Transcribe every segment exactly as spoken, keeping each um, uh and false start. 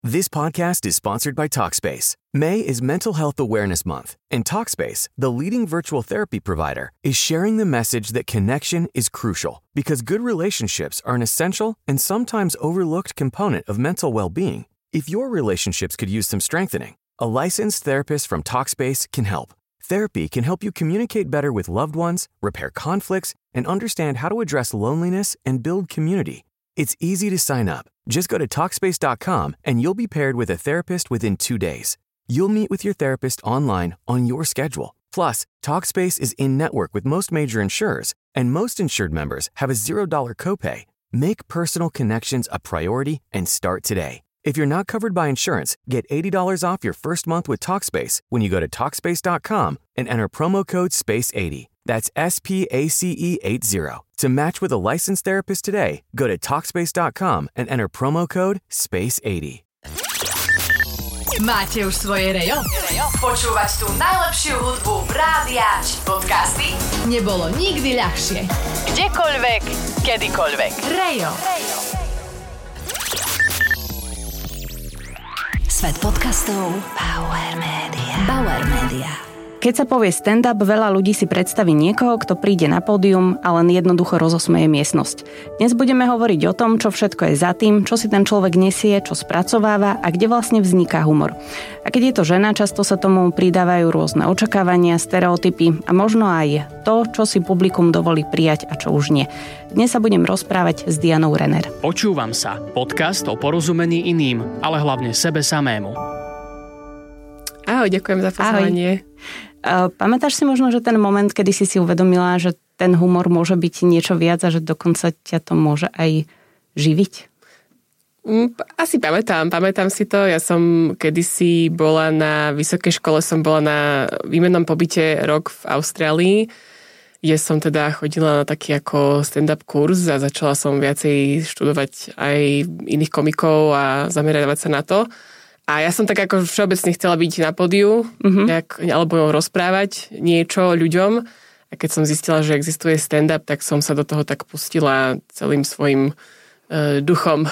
This podcast is sponsored by Talkspace. May is Mental Health Awareness Month, and Talkspace, the leading virtual therapy provider, is sharing the message that connection is crucial because good relationships are an essential and sometimes overlooked component of mental well-being. If your relationships could use some strengthening, a licensed therapist from Talkspace can help. Therapy can help you communicate better with loved ones, repair conflicts, and understand how to address loneliness and build community. It's easy to sign up. Just go to Talkspace dot com and you'll be paired with a therapist within two days. You'll meet with your therapist online on your schedule. Plus, Talkspace is in-network with most major insurers, and most insured members have a zero dollars copay. Make personal connections a priority and start today. If you're not covered by insurance, get eighty dollars off your first month with Talkspace when you go to Talkspace dot com and enter promo code space eighty. That's S P A C E eighty. To match with a licensed therapist today, go to Talkspace dot com and enter promo code space eighty. Máte už svoje rejo? Počúvať tú najlepšiu hudbu rádia či podcasty nebolo nikdy ľahšie. Kdekoľvek, kedykoľvek. Rejo. Svet podcastov Bauer Media. Bauer Media. Keď sa povie stand-up, veľa ľudí si predstaví niekoho, kto príde na pódium a len jednoducho rozosmeje miestnosť. Dnes budeme hovoriť o tom, čo všetko je za tým, čo si ten človek nesie, čo spracováva a kde vlastne vzniká humor. A keď je to žena, často sa tomu pridávajú rôzne očakávania, stereotypy a možno aj to, čo si publikum dovolí prijať a čo už nie. Dnes sa budem rozprávať s Dianou Renner. Počúvam sa. Podcast o porozumení iným, ale hlavne sebe samému. Ahoj, ďakujem za pozvanie. Uh, pamätáš si možno, že ten moment, kedy si si uvedomila, že ten humor môže byť niečo viac a že dokonca ťa to môže aj živiť? Asi pamätám, pamätám si to. Ja som kedysi bola na vysokej škole, som bola na výmennom pobyte rok v Austrálii, kde som teda chodila na taký ako stand-up kurz a začala som viacej študovať aj iných komikov a zamerávať sa na to. A ja som tak ako všeobecne chcela byť na pódiu, mm-hmm. nejak, alebo rozprávať niečo ľuďom. A keď som zistila, že existuje stand-up, tak som sa do toho tak pustila celým svojim uh, duchom.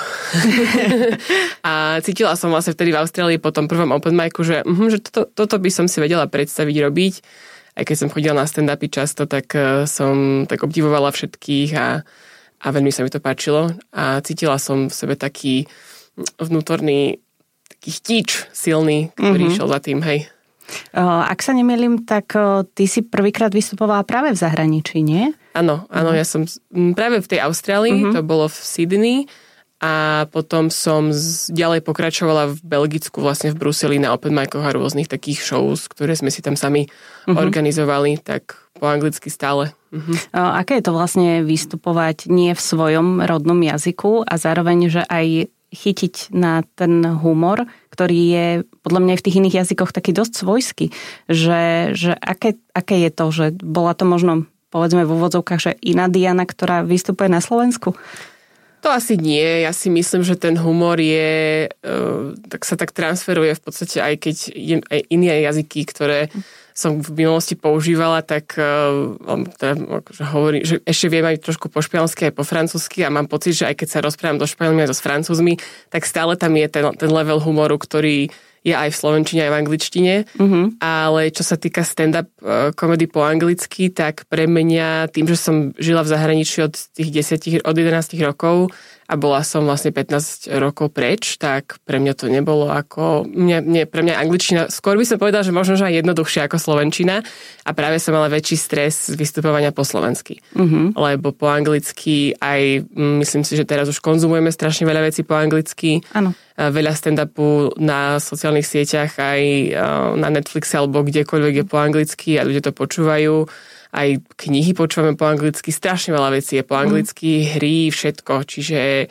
A cítila som vlastne vtedy v Austrálii po tom prvom open micu, že, uh, že toto, toto by som si vedela predstaviť robiť. Aj keď som chodila na stand-upy často, tak uh, som tak obdivovala všetkých a, a veľmi sa mi to páčilo. A cítila som v sebe taký vnútorný taký chtíč silný, ktorý mm-hmm. išiel za tým, hej. Ak sa nemýlim, tak ty si prvýkrát vystupovala práve v zahraničí, nie? Áno, áno, mm-hmm. ja som práve v tej Austrálii, mm-hmm. to bolo v Sydney a potom som ďalej pokračovala v Belgicku, vlastne v Bruseli na open micoch a rôznych takých shows, ktoré sme si tam sami mm-hmm. organizovali, tak po anglicky stále. Mm-hmm. Aké je to vlastne vystupovať nie v svojom rodnom jazyku a zároveň, že aj chytiť na ten humor, ktorý je podľa mňa v tých iných jazykoch taký dosť svojský. Že, že aké, aké je to, že bola to možno, povedzme v úvodzovkách, že iná Diana, ktorá vystupuje na Slovensku? To asi nie. Ja si myslím, že ten humor je, tak sa tak transferuje v podstate, aj keď aj iné jazyky, ktoré som v minulosti používala, tak teda, že hovorím, že ešte viem aj trošku po španielsky aj po francúzsky a mám pocit, že aj keď sa rozprávam so Španielmi a so Francúzmi, tak stále tam je ten, ten level humoru, ktorý je aj v slovenčine, aj v angličtine. Mm-hmm. Ale čo sa týka stand-up komedy po anglicky, tak pre mňa, tým, že som žila v zahraničí od tých desať, od jedenásť rokov a bola som vlastne pätnásť rokov preč, tak pre mňa to nebolo ako... Mňa, mňa, pre mňa angličtina, skôr by som povedala, že možno, že aj jednoduchšia ako slovenčina a práve som mala väčší stres z vystupovania po slovensky. Mm-hmm. Lebo po anglicky aj, myslím si, že teraz už konzumujeme strašne veľa vecí po anglicky. Áno. Veľa stand-upu na sociálnych sieťach, aj na Netflixe alebo kdekoľvek je po anglicky a ľudia to počúvajú. Aj knihy počúvame po anglicky, strašne veľa vecí je po anglicky, mm. hry, všetko. Čiže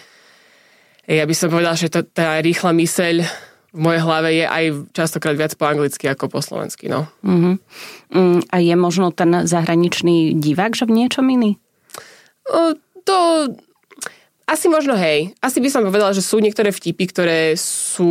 ja by som povedala, že to, tá rýchla myseľ v mojej hlave je aj častokrát viac po anglicky ako po slovensky. No. Mm-hmm. A je možno ten zahraničný divák, že v niečom iný? O, to... Asi možno hej. Asi by som povedala, že sú niektoré vtipy, ktoré sú...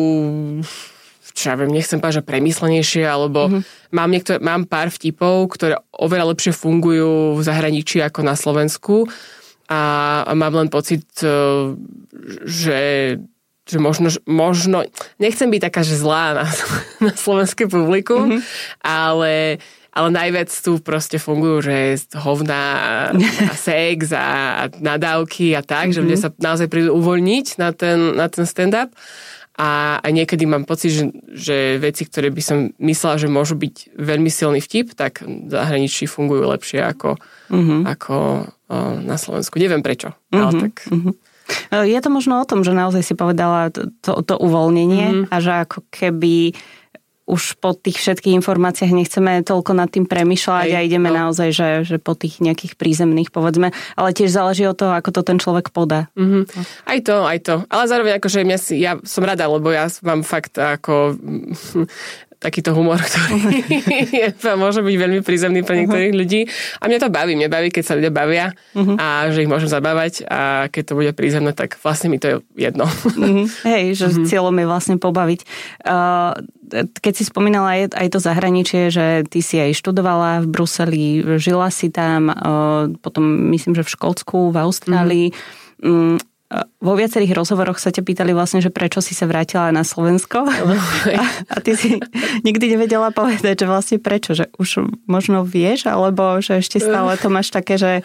čo ja viem, nechcem povedať, že premyslenejšie, alebo mm-hmm. mám, niektoré, mám pár vtipov, ktoré oveľa lepšie fungujú v zahraničí ako na Slovensku a, a mám len pocit, že že možno, možno, nechcem byť taká, že zlá na, na slovenské publikum, mm-hmm. ale, ale najviac tu proste fungujú, že hovná a sex a, a nadávky a tak, mm-hmm. že ľudia sa naozaj prídu uvoľniť na ten, na ten stand-up a, a niekedy mám pocit, že, že veci, ktoré by som myslela, že môžu byť veľmi silný vtip, tak v zahraničí fungujú lepšie ako, mm-hmm. ako o, na Slovensku. Neviem prečo, mm-hmm. ale tak... Mm-hmm. Je to možno o tom, že naozaj si povedala to, to, to uvoľnenie mm. a že ako keby už po tých všetkých informáciách nechceme toľko nad tým premýšľať Hej, a ideme no. naozaj, že, že po tých nejakých prízemných, povedzme, ale tiež záleží od toho, ako to ten človek podá. Mm-hmm. Aj to, aj to. Ale zároveň akože mňa si, ja som rada, lebo ja mám fakt ako... takýto humor, ktorý je, môže byť veľmi prízemný pre niektorých uh-huh. ľudí. A mňa to baví. Mňa baví, keď sa ľudia bavia uh-huh. a že ich môžem zabávať a keď to bude prízemné, tak vlastne mi to je jedno. Uh-huh. Hej, že uh-huh. cieľom je vlastne pobaviť. Uh, keď si spomínala aj, aj to zahraničie, že ty si aj študovala v Bruseli, žila si tam, uh, potom myslím, že v Škótsku, v Austrálii. Uh-huh. Um, Vo viacerých rozhovoroch sa ťa pýtali vlastne, že prečo si sa vrátila na Slovensko. A, a ty si nikdy nevedela povedať, že vlastne prečo, že už možno vieš, alebo že ešte stále to máš také, že...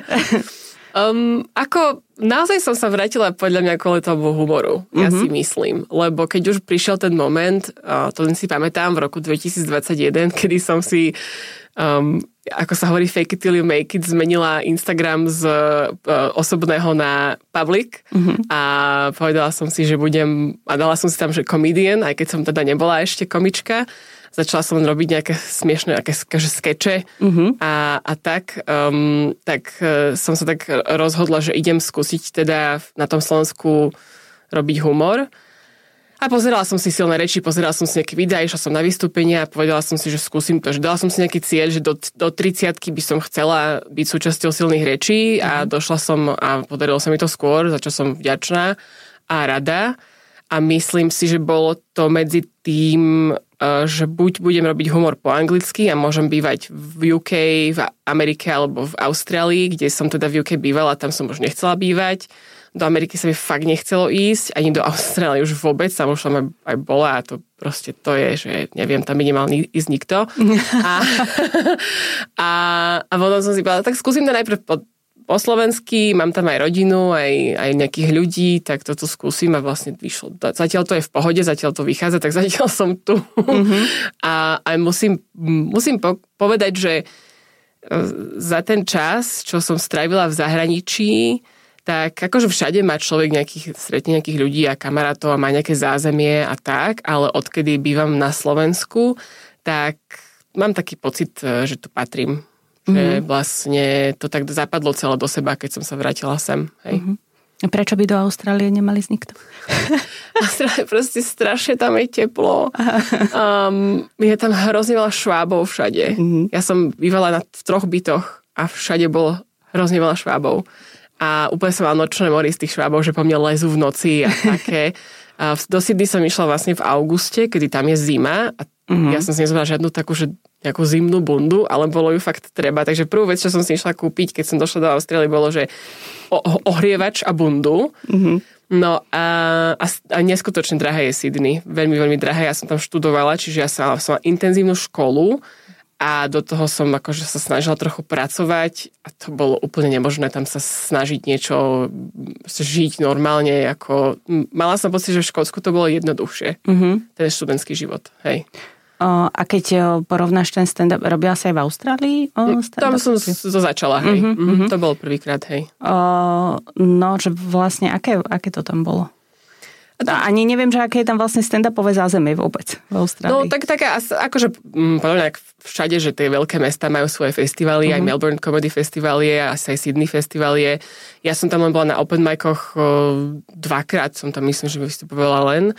Um, ako naozaj som sa vrátila podľa mňa kvôli tomu humoru, ja mm-hmm. si myslím. Lebo keď už prišiel ten moment, uh, to si pamätám v roku dvetisícdvadsaťjeden, kedy som si... Um, ako sa hovorí fake it till you make it, zmenila Instagram z uh, osobného na public mm-hmm. a povedala som si, že budem, a dala som si tam, že comedian, aj keď som teda nebola ešte komička. Začala som robiť nejaké smiešné, nejaké skeče mm-hmm. a, a tak, um, tak uh, som sa tak rozhodla, že idem skúsiť teda na tom Slovensku robiť humor. A pozerala som si silné reči, pozerala som si nejaké videá, išla som na vystúpenia a povedala som si, že skúsim to. Že dala som si nejaký cieľ, že do, do tridsiatky by som chcela byť súčasťou silných rečí a došla som a podarilo sa mi to skôr, za čo som vďačná a rada. A myslím si, že bolo to medzi tým, že buď budem robiť humor po anglicky a môžem bývať v ú ká, v Amerike alebo v Austrálii, kde som teda v ú ká bývala, tam som už nechcela bývať. Do Ameriky sa mi fakt nechcelo ísť, ani do Austrálie už vôbec, tam už som aj bola a to proste to je, že neviem, tam by nemal ísť nikto. A, a, a potom som si povedala, tak skúsim to najprv po, po slovensky, mám tam aj rodinu, aj, aj nejakých ľudí, tak toto skúsim a vlastne vyšlo. Zatiaľ to je v pohode, zatiaľ to vychádza, tak zatiaľ som tu. Mm-hmm. A, a musím, musím po, povedať, že za ten čas, čo som strávila v zahraničí, tak akože všade má človek nejakých, stretne nejakých ľudí a kamarátov a má nejaké zázemie a tak, ale odkedy bývam na Slovensku, tak mám taký pocit, že tu patrím. Mm-hmm. Že vlastne to tak zapadlo celé do seba, keď som sa vrátila sem. Hej. Mm-hmm. Prečo by do Austrálie nemali ísť nikto? Austrália proste strašne tam je teplo. Um, je tam hrozne veľa švábov všade. Mm-hmm. Ja som bývala na troch bytoch a všade bolo hrozne veľa švábov. A úplne som mala nočné mori z tých švábov, že po mne lezú v noci a také. A do Sydney som išla vlastne v auguste, kedy tam je zima a mm-hmm. ja som si nezvala žiadnu takú, že nejakú zimnú bundu, ale bolo ju fakt treba. Takže prvú vec, čo som si išla kúpiť, keď som došla do Austrálie, bolo, že ohrievač a bundu. Mm-hmm. No a, a, a neskutočne drahé je Sydney. Veľmi, veľmi drahé. Ja som tam študovala, čiže ja som mala intenzívnu školu a do toho som akože sa snažila trochu pracovať a to bolo úplne nemožné tam sa snažiť niečo, žiť normálne. Ako, mala som pocit, že v Škótsku to bolo jednoduchšie. Mm-hmm. Ten študentský život. Hej. O, a keď porovnáš ten stand-up, robila sa aj v Austrálii? O, tam som to začala, hej. Mm-hmm, mm-hmm. To bolo prvýkrát, hej. O, no, že vlastne, aké, aké to tam bolo? Ani neviem, že aké je tam vlastne stand-upové zázemie vôbec v Austrálii. No tak taká, akože podľa všade, že tie veľké mestá majú svoje festivaly, mm-hmm. aj Melbourne Comedy Festival je, asi aj Sydney Festival je. Ja som tam len bola na open micoch dvakrát, som tam myslím, že vystupovala len.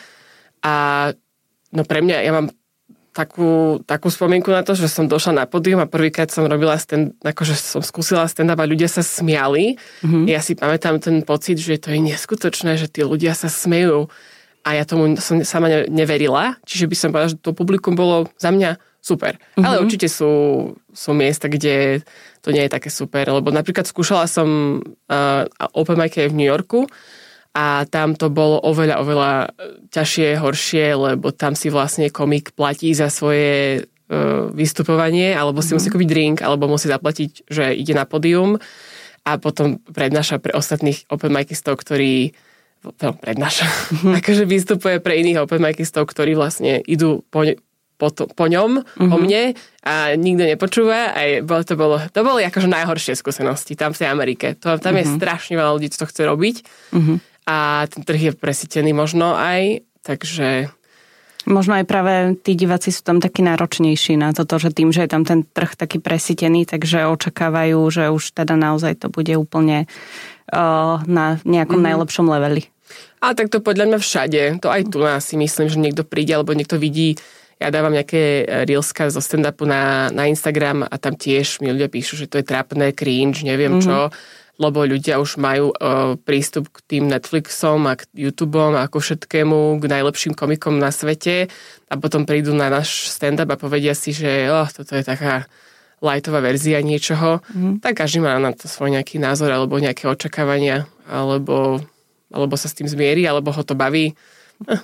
A no pre mňa, ja mám takú, takú spomienku na to, že som došla na pódium a prvýkrát som robila stand, akože som skúsila stand-up a ľudia sa smiali. Mm-hmm. Ja si pamätám ten pocit, že to je neskutočné, že tí ľudia sa smejú. A ja tomu som sama neverila. Čiže by som povedala, že to publikum bolo za mňa super. Mm-hmm. Ale určite sú, sú miesta, kde to nie je také super. Lebo napríklad skúšala som uh, open mic v New Yorku a tam to bolo oveľa, oveľa ťažšie, horšie, lebo tam si vlastne komik platí za svoje uh, vystupovanie, alebo si mm. musí kúpiť drink, alebo musí zaplatiť, že ide na pódium a potom prednáša pre ostatných open micistov, ktorí no, prednáša, mm. akože vystupuje pre iných open micistov, ktorí vlastne idú po, po, to, po ňom, mm-hmm. o mne a nikto nepočúva a bolo, to, bolo, to boli akože najhoršie skúsenosti tam v tej Amerike. To, tam mm-hmm. je strašne veľa ľudí, čo to chce robiť mm-hmm. a ten trh je presítený možno aj, takže... Možno aj práve tí diváci sú tam takí náročnejší na toto, že tým, že je tam ten trh taký presítený, takže očakávajú, že už teda naozaj to bude úplne uh, na nejakom mm. najlepšom leveli. A tak to podľa mňa všade. To aj tu nás si myslím, že niekto príde, alebo niekto vidí. Ja dávam nejaké reelska zo stand-upu na, na Instagram a tam tiež mi ľudia píšu, že to je trápne, cringe, neviem mm. čo. Lebo ľudia už majú uh, prístup k tým Netflixom a k YouTubeom a ku všetkému, k najlepším komikom na svete a potom prídu na náš stand-up a povedia si, že oh, toto je taká lightová verzia niečoho. Mm. Tak každý má na to svoj nejaký názor alebo nejaké očakávania alebo, alebo sa s tým zmierí, alebo ho to baví. Eh.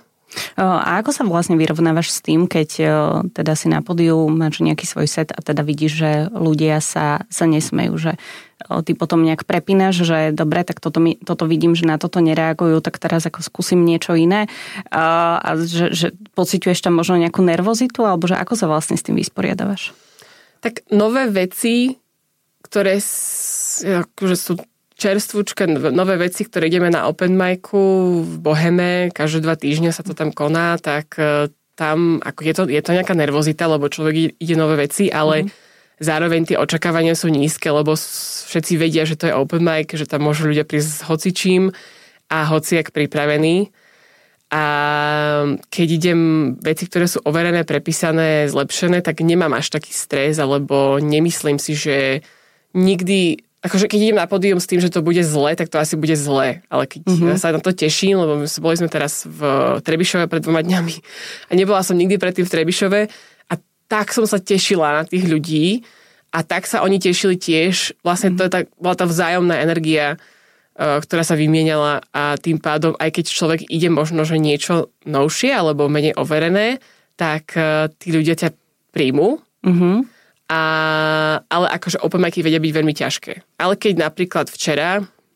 A ako sa vlastne vyrovnávaš s tým, keď teda si na pódiu máš nejaký svoj set a teda vidíš, že ľudia sa, sa nesmejú, že ty potom nejak prepínaš, že dobre, tak toto, mi, toto vidím, že na toto nereagujú, tak teraz ako skúsim niečo iné a, a že, že pociťuješ tam možno nejakú nervozitu, alebo že ako sa vlastne s tým vysporiadavaš? Tak nové veci, ktoré akože sú čerstvúčka, nové veci, ktoré ideme na open micu v Boheme, každé dva týždňa sa to tam koná, tak tam ako je, to, je to nejaká nervozita, lebo človek ide nové veci, ale mm. zároveň tie očakávania sú nízke, lebo všetci vedia, že to je open mic, že tam môžu ľudia prísť s hocičím a hociak pripravení. A keď idem veci, ktoré sú overené, prepísané, zlepšené, tak nemám až taký stres, alebo nemyslím si, že nikdy... Akože keď idem na pódium s tým, že to bude zle, tak to asi bude zle. Ale keď mm-hmm. sa na to teším, lebo boli sme teraz v Trebišove pred dvoma dňami a nebola som nikdy predtým v Trebišove a tak som sa tešila na tých ľudí a tak sa oni tešili tiež. Vlastne to je tak, bola tá vzájomná energia, ktorá sa vymieniala a tým pádom, aj keď človek ide možno, že niečo novšie alebo menej overené, tak tí ľudia ťa príjmu. Mm-hmm. A, ale akože open micy vedia byť veľmi ťažké. Ale keď napríklad včera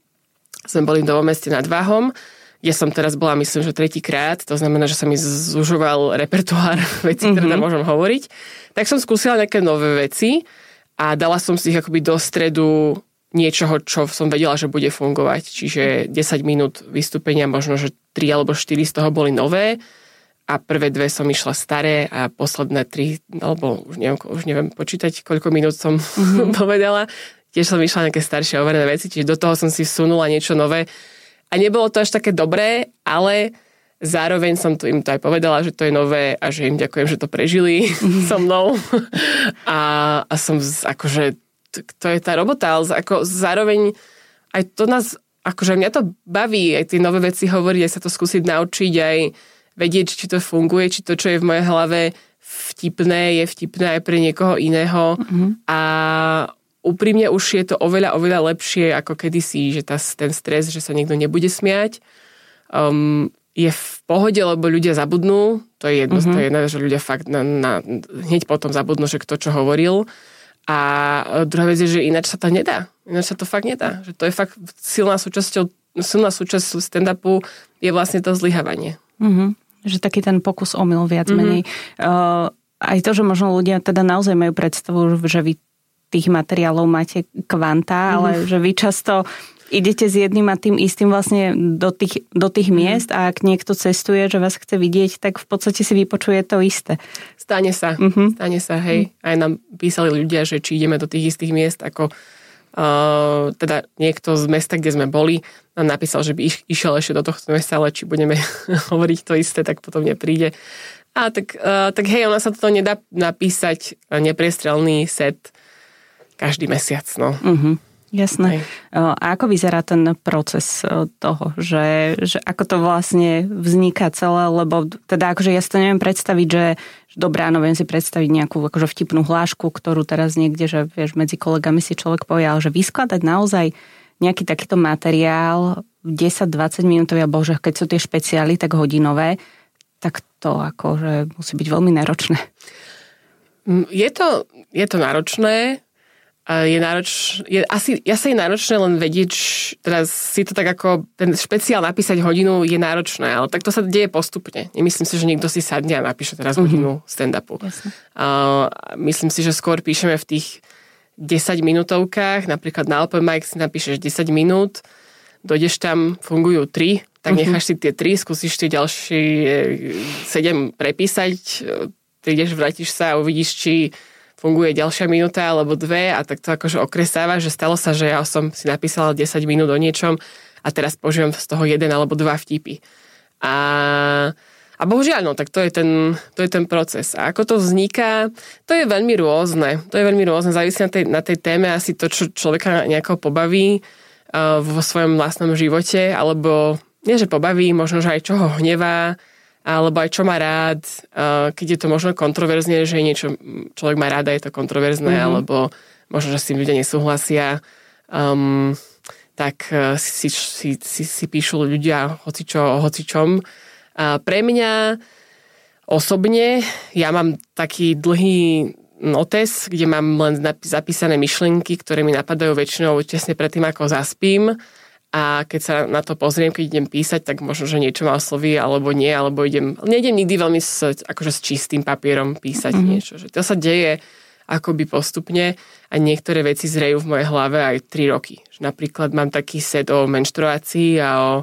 sme boli v Novom Meste nad Váhom, kde som teraz bola, myslím, že tretíkrát, to znamená, že sa mi zužoval repertoár vecí, ktoré tam môžem hovoriť, tak som skúsila nejaké nové veci a dala som si ich akoby do stredu niečoho, čo som vedela, že bude fungovať. Čiže desať minút vystúpenia, možno, že tri alebo štyri z toho boli nové, a prvé dve som išla staré a posledné tri, alebo už neviem, už neviem počítať, koľko minút som mm-hmm. povedala. Tiež som išla nejaké staršie overené veci, čiže do toho som si vsunula niečo nové. A nebolo to až také dobré, ale zároveň som to im to aj povedala, že to je nové a že im ďakujem, že to prežili mm-hmm. so mnou. A, a som akože, to je tá robota, ale ako zároveň aj to nás, akože mňa to baví, aj tie nové veci hovoriť, aj sa to skúsiť naučiť, aj vedieť, či to funguje, či to, čo je v mojej hlave vtipné, je vtipné aj pre niekoho iného. Mm-hmm. A úprimne už je to oveľa, oveľa lepšie ako kedysi, že tá, ten stres, že sa niekto nebude smiať, um, je v pohode, lebo ľudia zabudnú. To je jedno, mm-hmm. to je jedno, že ľudia fakt na, na, hneď potom zabudnú, že kto čo hovoril. A druhá vec je, že ináč sa to nedá. Ináč sa to fakt nedá. Že to je fakt silná súčasťou, silná súčasť stand-upu je vlastne to zlyhávanie. Mm-hmm. Že taký ten pokus omyl viac mm-hmm. menej. Uh, aj to, že možno ľudia teda naozaj majú predstavu, že vy tých materiálov máte kvanta, mm-hmm. ale že vy často idete s jedným a tým istým vlastne do tých, do tých mm-hmm. miest a ak niekto cestuje, že vás chce vidieť, tak v podstate si vypočuje to isté. Stane sa. Mm-hmm. Stane sa, hej. Aj nám písali ľudia, že či ideme do tých istých miest ako Uh, teda niekto z mesta, kde sme boli, nám napísal, že by iš, išiel ešte do tohto mesta, ale či budeme hovoriť to isté, tak potom nepríde. A tak, uh, tak hej, ona sa to nedá napísať nepriestrelný set každý mesiac, no. Uh-huh. Jasné. Hej. A ako vyzerá ten proces toho, že, že ako to vlastne vzniká celé, lebo teda akože ja si to neviem predstaviť, že, že dobré, áno, viem si predstaviť nejakú akože vtipnú hlášku, ktorú teraz niekde, že vieš, medzi kolegami si človek povie, ale že vyskladať naozaj nejaký takýto materiál desať dvadsať minútový, alebo že keď sú tie špeciály, tak hodinové, tak to akože musí byť veľmi náročné. Je to, je to náročné. Je nároč, je asi, asi je náročné len vedieť, teraz si to tak ako ten špeciál napísať hodinu je náročné, ale tak to sa deje postupne. Nemyslím si, že niekto si sadne a napíše teraz mm-hmm. hodinu stand-upu. Uh, myslím si, že skôr píšeme v tých desať minútovkách, napríklad na open mic si napíšeš desať minút, dojdeš tam, fungujú tri, tak necháš si tie tri, skúsiš tie ďalšie sedem prepísať, prídeš, vrátiš sa a uvidíš, či funguje ďalšia minúta alebo dve a tak to akože okresáva, že stalo sa, že ja som si napísala desať minút o niečom a teraz používam z toho jeden alebo dva vtipy. A, a bohužiaľ, no, tak to je, ten, to je ten proces. A ako to vzniká, to je veľmi rôzne. To je veľmi rôzne. Závisí na tej, na tej téme asi to, čo človeka nejako pobaví uh, vo svojom vlastnom živote, alebo nie, že pobaví, možno, že aj čo ho hnevá, alebo aj čo má rád, keď je to možno kontroverzne, že niečo človek má rád a je to kontroverzné, mm-hmm. alebo možno, že s tým ľudia nesúhlasia, um, tak si, si, si, si píšu ľudia hocičo o hocičom. A pre mňa osobne, ja mám taký dlhý notes, kde mám len zapísané myšlienky, ktoré mi napadajú väčšinou tesne predtým, ako zaspím. A keď sa na to pozriem, keď idem písať, tak možno, že niečo ma osloví, alebo nie, alebo idem, nejdem nikdy veľmi s, akože s čistým papierom písať mm-hmm. niečo. Že to sa deje akoby postupne a niektoré veci zrejú v mojej hlave aj tri roky. Že napríklad mám taký set o menštruácii a o,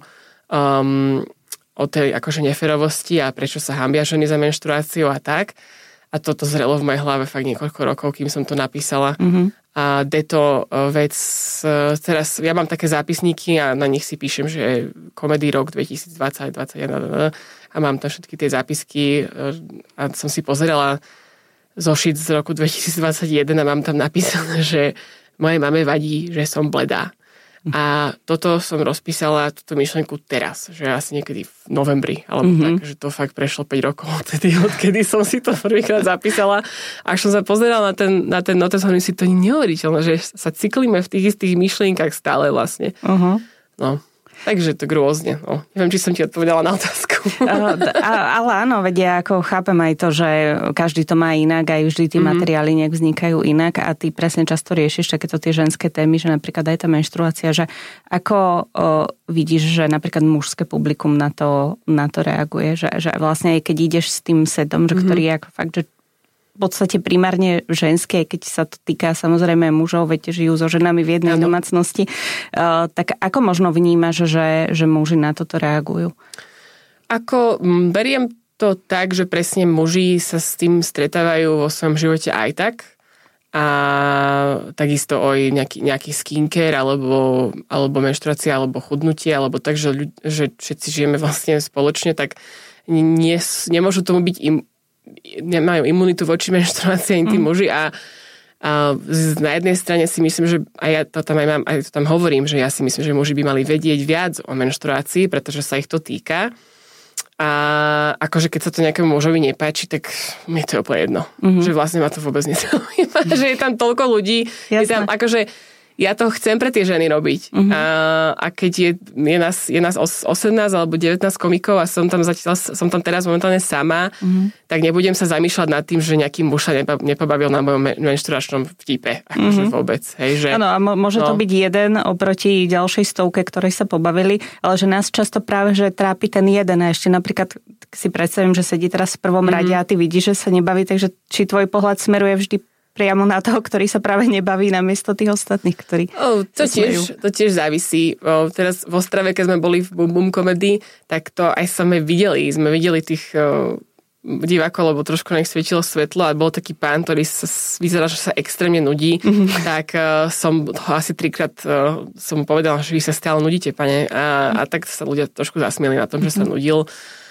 um, o tej akože neferovosti a prečo sa hanbia ženy za menštruáciu a tak. A toto zrelo v mojej hlave fakt niekoľko rokov, kým som to napísala. Mm-hmm. A deto vec, teraz ja mám také zápisníky a na nich si píšem, že Comedy Rock dvetisícdvadsať dvadsaťjeden a mám tam všetky tie zápisky a som si pozerala zošit z roku dvetisícdvadsaťjeden a mám tam napísané, že mojej mame vadí, že som bledá. A toto som rozpísala, túto myšlenku teraz, že asi niekedy v novembri, alebo mm-hmm. tak, že to fakt prešlo päť rokov odtedy, odkedy som si to prvýkrát zapísala. Až som sa pozerala na ten, na ten notes, hovorím si, to je neuveriteľné, že sa cyklíme v tých istých myšlienkach stále vlastne. Uh-huh. No. Takže to rôzne. No. Neviem, či som ti odpovedala na otázku. Uh, ale áno, vedia, ako chápem aj to, že každý to má inak, aj vždy tie mm-hmm. materiály nejak vznikajú inak a ty presne často riešiš takéto tie ženské témy, že napríklad aj tá menštruácia, že ako uh, vidíš, že napríklad mužské publikum na to, na to reaguje, že, že vlastne aj keď ideš s tým setom, že mm-hmm. ktorý je ako fakt, že v podstate primárne ženské, keď sa to týka samozrejme mužov, veď žijú so ženami v jednej ano. domácnosti, uh, tak ako možno vnímaš, že, že muži na toto reagujú? Ako beriem to tak, že presne muži sa s tým stretávajú vo svojom živote aj tak a takisto aj nejaký, nejaký skincare alebo, alebo menštruácia alebo chudnutie alebo tak, že, ľud, že všetci žijeme vlastne spoločne, tak nie, nemôžu tomu byť im nemajú imunitu voči menštruácii ani tí mm. muži a, a na jednej strane si myslím, že aj ja to tam aj mám, aj to tam hovorím, že ja si myslím, že muži by mali vedieť viac o menštruácii, pretože sa ich to týka. A akože keď sa to nejakému mužovi nepáči, tak mi to je úplne jedno. Mm-hmm. Že vlastne ma to vôbec nezaujíma, že je tam toľko ľudí. Je tam, akože ja to chcem pre tie ženy robiť. Uh-huh. A, a keď je, je nás, je nás osemnásť alebo devätnásť komikov a som tam, zatiaľ, som tam teraz momentálne sama, uh-huh. tak nebudem sa zamýšľať nad tým, že nejaký muž sa nepobavil na mojom menštruačnom vtipe. Akože uh-huh. vôbec. Hej, že, ano, a môže no. to byť jeden oproti ďalšej stovke, ktorej sa pobavili, ale že nás často práve že trápi ten jeden a ešte napríklad si predstavím, že sedí teraz v prvom uh-huh. rade a ty vidíš, že sa nebaví, takže či tvoj pohľad smeruje vždy priamo na toho, ktorý sa práve nebaví namiesto tých ostatných, ktorí oh, to, tiež, to tiež závisí. Oh, teraz v Ostrave, keď sme boli v Boom Boom Comedy, tak to aj sme videli. Sme videli tých oh, divákov, lebo trošku nech svietilo svetlo a bol taký pán, ktorý sa, vyzerá, že sa extrémne nudí. Mm-hmm. Tak uh, som ho asi trikrát uh, som mu povedala, že vy sa stále nudíte, pane. A, a tak sa ľudia trošku zasmieli na tom, mm-hmm. že sa nudil.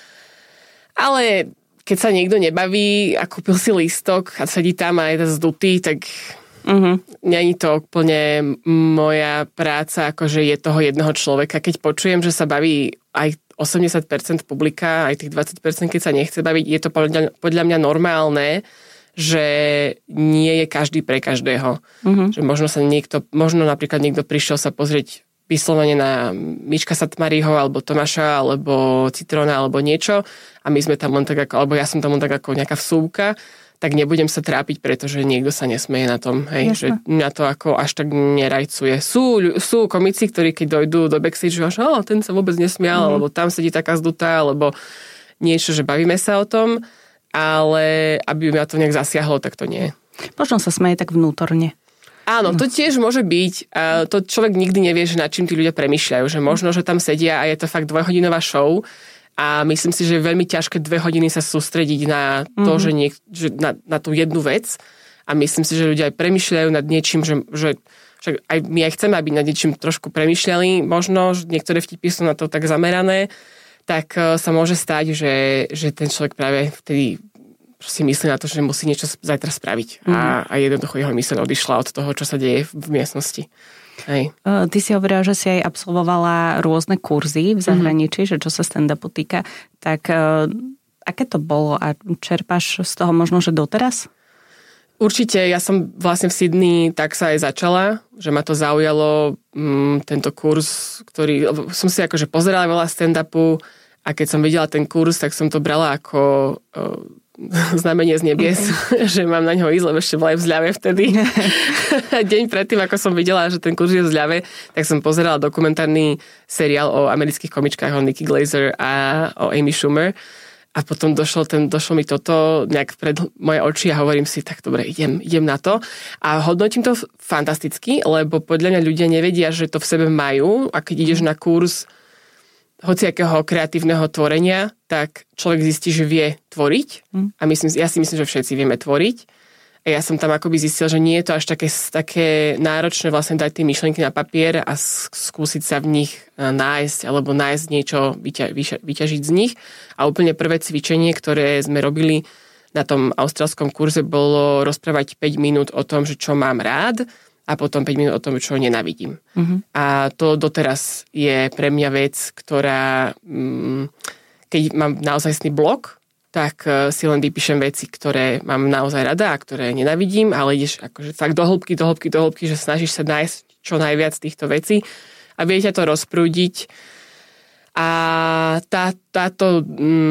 Ale keď sa niekto nebaví a kúpil si lístok a sedí tam a je to zdutý, tak uh-huh. nie je to úplne moja práca, akože je toho jedného človeka. Keď počujem, že sa baví aj osemdesiat percent publika, aj tých dvadsať percent, keď sa nechce baviť, je to podľa, podľa mňa normálne, že nie je každý pre každého. Uh-huh. Že možno sa niekto, možno napríklad niekto prišiel sa pozrieť vyslovene na Miška Satmariho, alebo Tomáša, alebo Citróna, alebo niečo a my sme tam len tak ako, alebo ja som tam len tak ako nejaká vsúvka, tak nebudem sa trápiť, pretože niekto sa nesmeje na tom, hej, že mňa to ako až tak nerajcuje. Sú, sú komici, ktorí keď dojdú do backstage, že oh, ten sa vôbec nesmial, mm. alebo tam sedí taká zdutá, alebo niečo, že bavíme sa o tom, ale aby mňa to nejak zasiahlo, tak to nie. Možno sa smeje tak vnútorne. Áno, to tiež môže byť. A to človek nikdy nevie, že nad čím tí ľudia premýšľajú. Že možno, že tam sedia a je to fakt dvojhodinová show a myslím si, že je veľmi ťažké dve hodiny sa sústrediť na to, mm-hmm. že, niek- že na, na tú jednu vec a myslím si, že ľudia aj premýšľajú nad niečím, že, že, že aj my aj chceme, aby nad niečím trošku premýšľali. Možno, že niektoré vtipy sú na to tak zamerané, tak sa môže stať, že, že ten človek práve vtedy si myslí na to, že musí niečo zajtra spraviť. Mm. A, a jednoducho jeho myseľ odišla od toho, čo sa deje v miestnosti. Hej. Ty si hovorila, že si aj absolvovala rôzne kurzy v zahraničí, mm-hmm. že čo sa stand-upu týka. Tak aké to bolo a čerpáš z toho možno, že doteraz? Určite, ja som vlastne v Sydney tak sa aj začala, že ma to zaujalo, m, tento kurz, ktorý som si akože pozerala veľa stand-upu a keď som videla ten kurz, tak som to brala ako uh, znamenie z nebies, okay. že mám na ňo ísť, lebo ešte bola aj v zľave vtedy. Deň predtým, ako som videla, že ten kurz je v zľave, tak som pozerala dokumentárny seriál o amerických komičkách, o Nikki Glaser a o Amy Schumer. A potom došlo, ten, došlo mi toto nejak pred moje oči a hovorím si, tak dobre, idem, idem na to. A hodnotím to fantasticky, lebo podľa mňa ľudia nevedia, že to v sebe majú. A keď ideš na kurz hociakého kreatívneho tvorenia, tak človek zistí, že vie tvoriť. A myslím, ja si myslím, že všetci vieme tvoriť. A ja som tam akoby zistil, že nie je to až také, také náročné vlastne dať tie myšlienky na papier a skúsiť sa v nich nájsť alebo nájsť niečo, vyťa, vyťa, vyťažiť z nich. A úplne prvé cvičenie, ktoré sme robili na tom austrálskom kurze, bolo rozprávať päť minút o tom, že čo mám rád a potom päť minút o tom, čo nenávidím. Uh-huh. A to doteraz je pre mňa vec, ktorá, keď mám naozajstný blok, tak si len vypíšem veci, ktoré mám naozaj rada a ktoré nenávidím, ale ideš akože fakt do hĺbky, do hĺbky, do hĺbky, že snažíš sa nájsť čo najviac týchto vecí a viete to rozprúdiť. A tá, táto,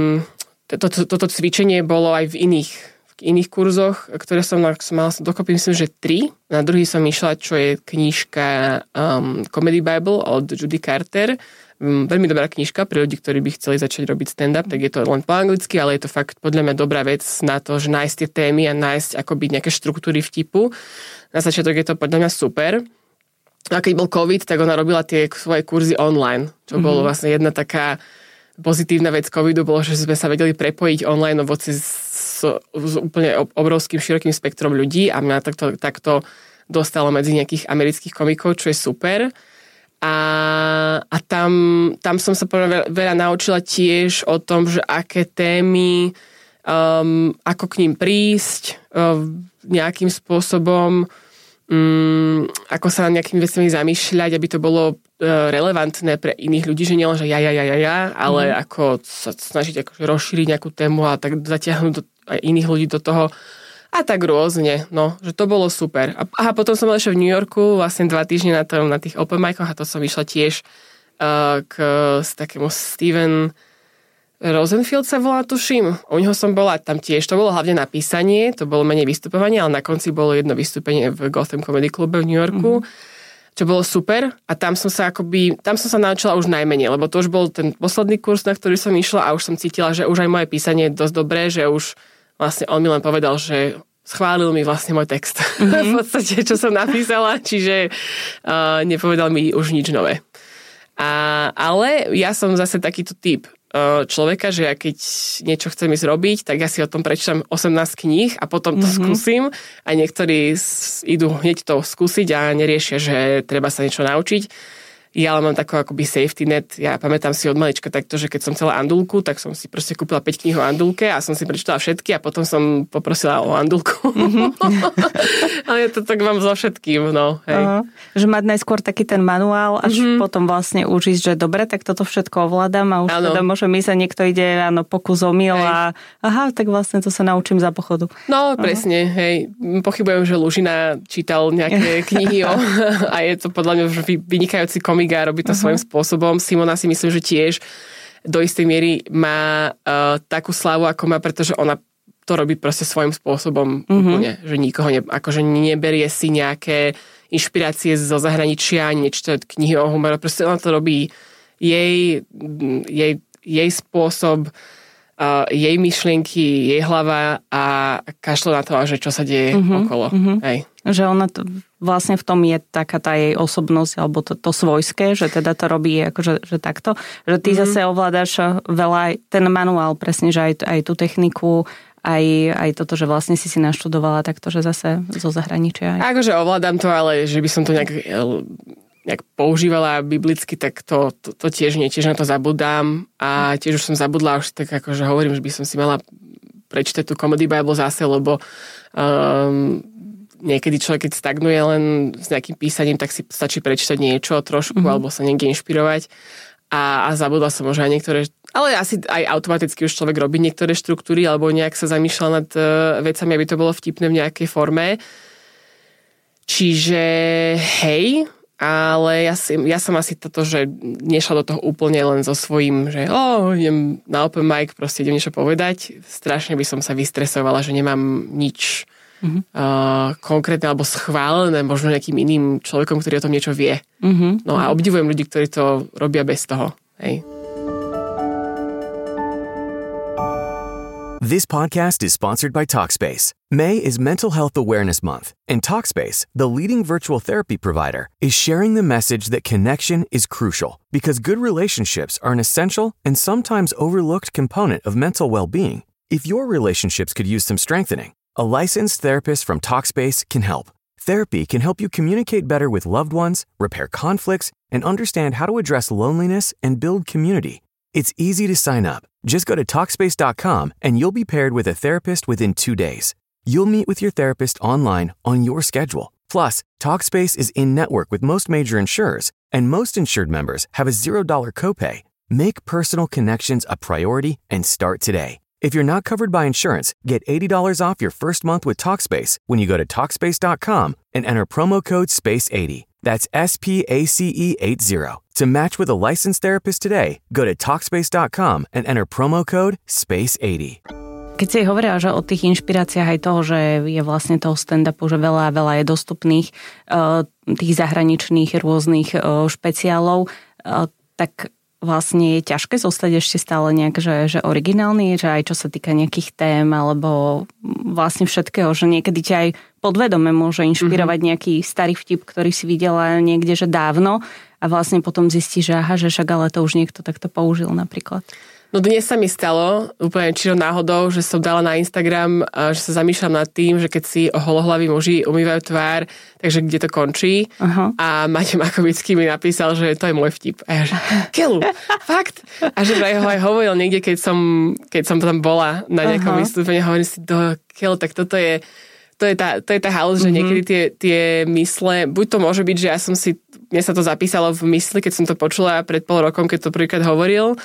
to, to, toto cvičenie bolo aj v iných, v iných kurzoch, ktoré som, som mala dokopy, myslím, že tri. Na druhý som išla, čo je knižka um, Comedy Bible od Judy Carter. Veľmi dobrá knižka pre ľudí, ktorí by chceli začať robiť stand-up, tak je to len po anglicky, ale je to fakt podľa mňa dobrá vec na to, že nájsť tie témy a nájsť akoby nejaké štruktúry vtipu. Na začiatok je to podľa mňa super. A keď bol COVID, tak ona robila tie svoje kurzy online, čo mm-hmm. bolo vlastne jedna taká pozitívna vec covidu, bolo, že sme sa vedeli prepojiť online voci s, s úplne obrovským širokým spektrom ľudí a mňa takto, takto dostalo medzi nejakých amerických komikov, čo je super. A, a tam, tam som sa veľa, veľa naučila tiež o tom, že aké témy, um, ako k ním prísť um, nejakým spôsobom, um, ako sa nejakými vecami zamýšľať, aby to bolo uh, relevantné pre iných ľudí, že nielen, že ja, ja, ja, ja, ja, ale mm. ako sa snažiť akože rozšíriť nejakú tému a tak zatiahnuť do, aj iných ľudí do toho. A tak rôzne, no, že to bolo super. A, aha, potom som bola ešte v New Yorku, vlastne dva týždne na, tom, na tých open micoch a to som išla tiež uh, k s takému Steven Rosenfield sa volá, tuším. U neho som bola tam tiež, to bolo hlavne na písanie, to bolo menej vystupovanie, ale na konci bolo jedno vystúpenie v Gotham Comedy Clube v New Yorku, mm-hmm. čo bolo super a tam som sa akoby, tam som sa naučila už najmenej, lebo to už bol ten posledný kurz, na ktorý som išla a už som cítila, že už aj moje písanie je dosť dobré, že už vlastne on mi len povedal, že schválil mi vlastne môj text. Mm-hmm. v podstate, čo som napísala, čiže uh, nepovedal mi už nič nové. A, ale ja som zase takýto typ uh, človeka, že ja keď niečo chcem ísť robiť, tak ja si o tom prečítam osemnásť kníh a potom to mm-hmm. skúsim a niektorí idú hneď to skúsiť a neriešia, že treba sa niečo naučiť. Ja ale mám takú akoby safety net. Ja pamätám si od malička takto, že keď som chcela andulku, tak som si proste kúpila päť kníh o andulke a som si prečítala všetky a potom som poprosila o andulku. Mm-hmm. Ale ja to tak mám so všetkým, no. Hej. Uh-huh. Že mať najskôr taký ten manuál, až mm-hmm. potom vlastne už ísť, že dobre, tak toto všetko ovládam a už ano. Teda môžem ísť a niekto ide áno, pokus omyl a aha, tak vlastne to sa naučím za pochodu. No, uh-huh. presne, hej. Pochybujem, že Lužina čítal nejaké knihy o, a je to podľa mňa už vynikajúci komik komik a robí to uh-huh. svojím spôsobom. Simona si myslím, že tiež do istej miery má uh, takú slávu, ako má, pretože ona to robí proste svojím spôsobom uh-huh. úplne, že nikoho ne, akože neberie si nejaké inšpirácie zo zahraničia, nečíta knihy o humore, proste ona to robí jej, jej, jej spôsob, uh, jej myšlienky, jej hlava a kašlo na to, že čo sa deje uh-huh. okolo. Uh-huh. Hej. Že ona to, vlastne v tom je taká tá jej osobnosť, alebo to, to svojské, že teda to robí akože, že takto. Že ty mm-hmm. zase ovládaš veľa, ten manuál presne, že aj, aj tú techniku, aj, aj toto, že vlastne si si naštudovala takto, že zase zo zahraničia. Aj. Akože ovládam to, ale že by som to nejak, nejak používala biblicky, tak to, to, to tiež nie, tiež na to zabudám a tiež už som zabudla, už tak akože hovorím, že by som si mala prečítať tú Comedy Bible zase, lebo um, niekedy človek, keď stagnuje len s nejakým písaním, tak si stačí prečítať niečo trošku, mm-hmm. alebo sa niekde inšpirovať. A, a zabudla som možno aj niektoré, ale asi aj automaticky už človek robí niektoré štruktúry, alebo nejak sa zamýšľa nad uh, vecami, aby to bolo vtipné v nejakej forme. Čiže hej, ale ja, si, ja som asi toto, že nešla do toho úplne len so svojím, že oh, idem na open mic, proste idem niečo povedať. Strašne by som sa vystresovala, že nemám nič Uh-huh. Uh, konkrétne alebo schválené možno nejakým iným človekom, ktorý o tom niečo vie. Uh-huh. No a obdivujem ľudí, ktorí to robia bez toho. Hej. This podcast is sponsored by Talkspace. May is Mental Health Awareness Month, and Talkspace, the leading virtual therapy provider, is sharing the message that connection is crucial because good relationships are an essential and sometimes overlooked component of mental well-being. If your relationships could use some strengthening, a licensed therapist from Talkspace can help. Therapy can help you communicate better with loved ones, repair conflicts, and understand how to address loneliness and build community. It's easy to sign up. Just go to Talkspace dot com and you'll be paired with a therapist within two days. You'll meet with your therapist online on your schedule. Plus, Talkspace is in-network with most major insurers, and most insured members have a zero dollars copay. Make personal connections a priority and start today. If you're not covered by insurance, get eighty dollars off your first month with Talkspace when you go to Talkspace dot com and enter promo code space eighty. That's S P A C E eighty. To match with a licensed therapist today, go to Talkspace dot com and enter promo code space eighty. Keď si hovorila, že o tých inšpiráciách aj toho, že je vlastne toho stand-upu, že veľa, veľa je dostupných, tých zahraničných rôznych špeciálov, tak vlastne je ťažké zostať ešte stále nejak, že, že originálny, že aj čo sa týka nejakých tém, alebo vlastne všetkého, že niekedy ťa aj podvedome môže inšpirovať mm-hmm. nejaký starý vtip, ktorý si videla niekde, že dávno a vlastne potom zistí, že aha, že však ale to už niekto takto použil napríklad. No dnes sa mi stalo úplne čisto náhodou, že som dala na Instagram, že sa zamýšľam nad tým, že keď si holohlaví muži umývajú tvár, takže kde to končí. Uh-huh. A Maťo Makovický mi napísal, že to je môj vtip. A ja že, keľu, fakt? A že aj ho aj hovoril niekde, keď som, keď som tam bola na nejakom uh-huh. vystúpení, hovorím si, do keľu, tak toto je to je tá, to je tá halus, mm-hmm. že niekedy tie, tie mysle, buď to môže byť, že ja som si, mne sa to zapísalo v mysli, keď som to počula pred pol rokom, keď to prvýkrát hovoril,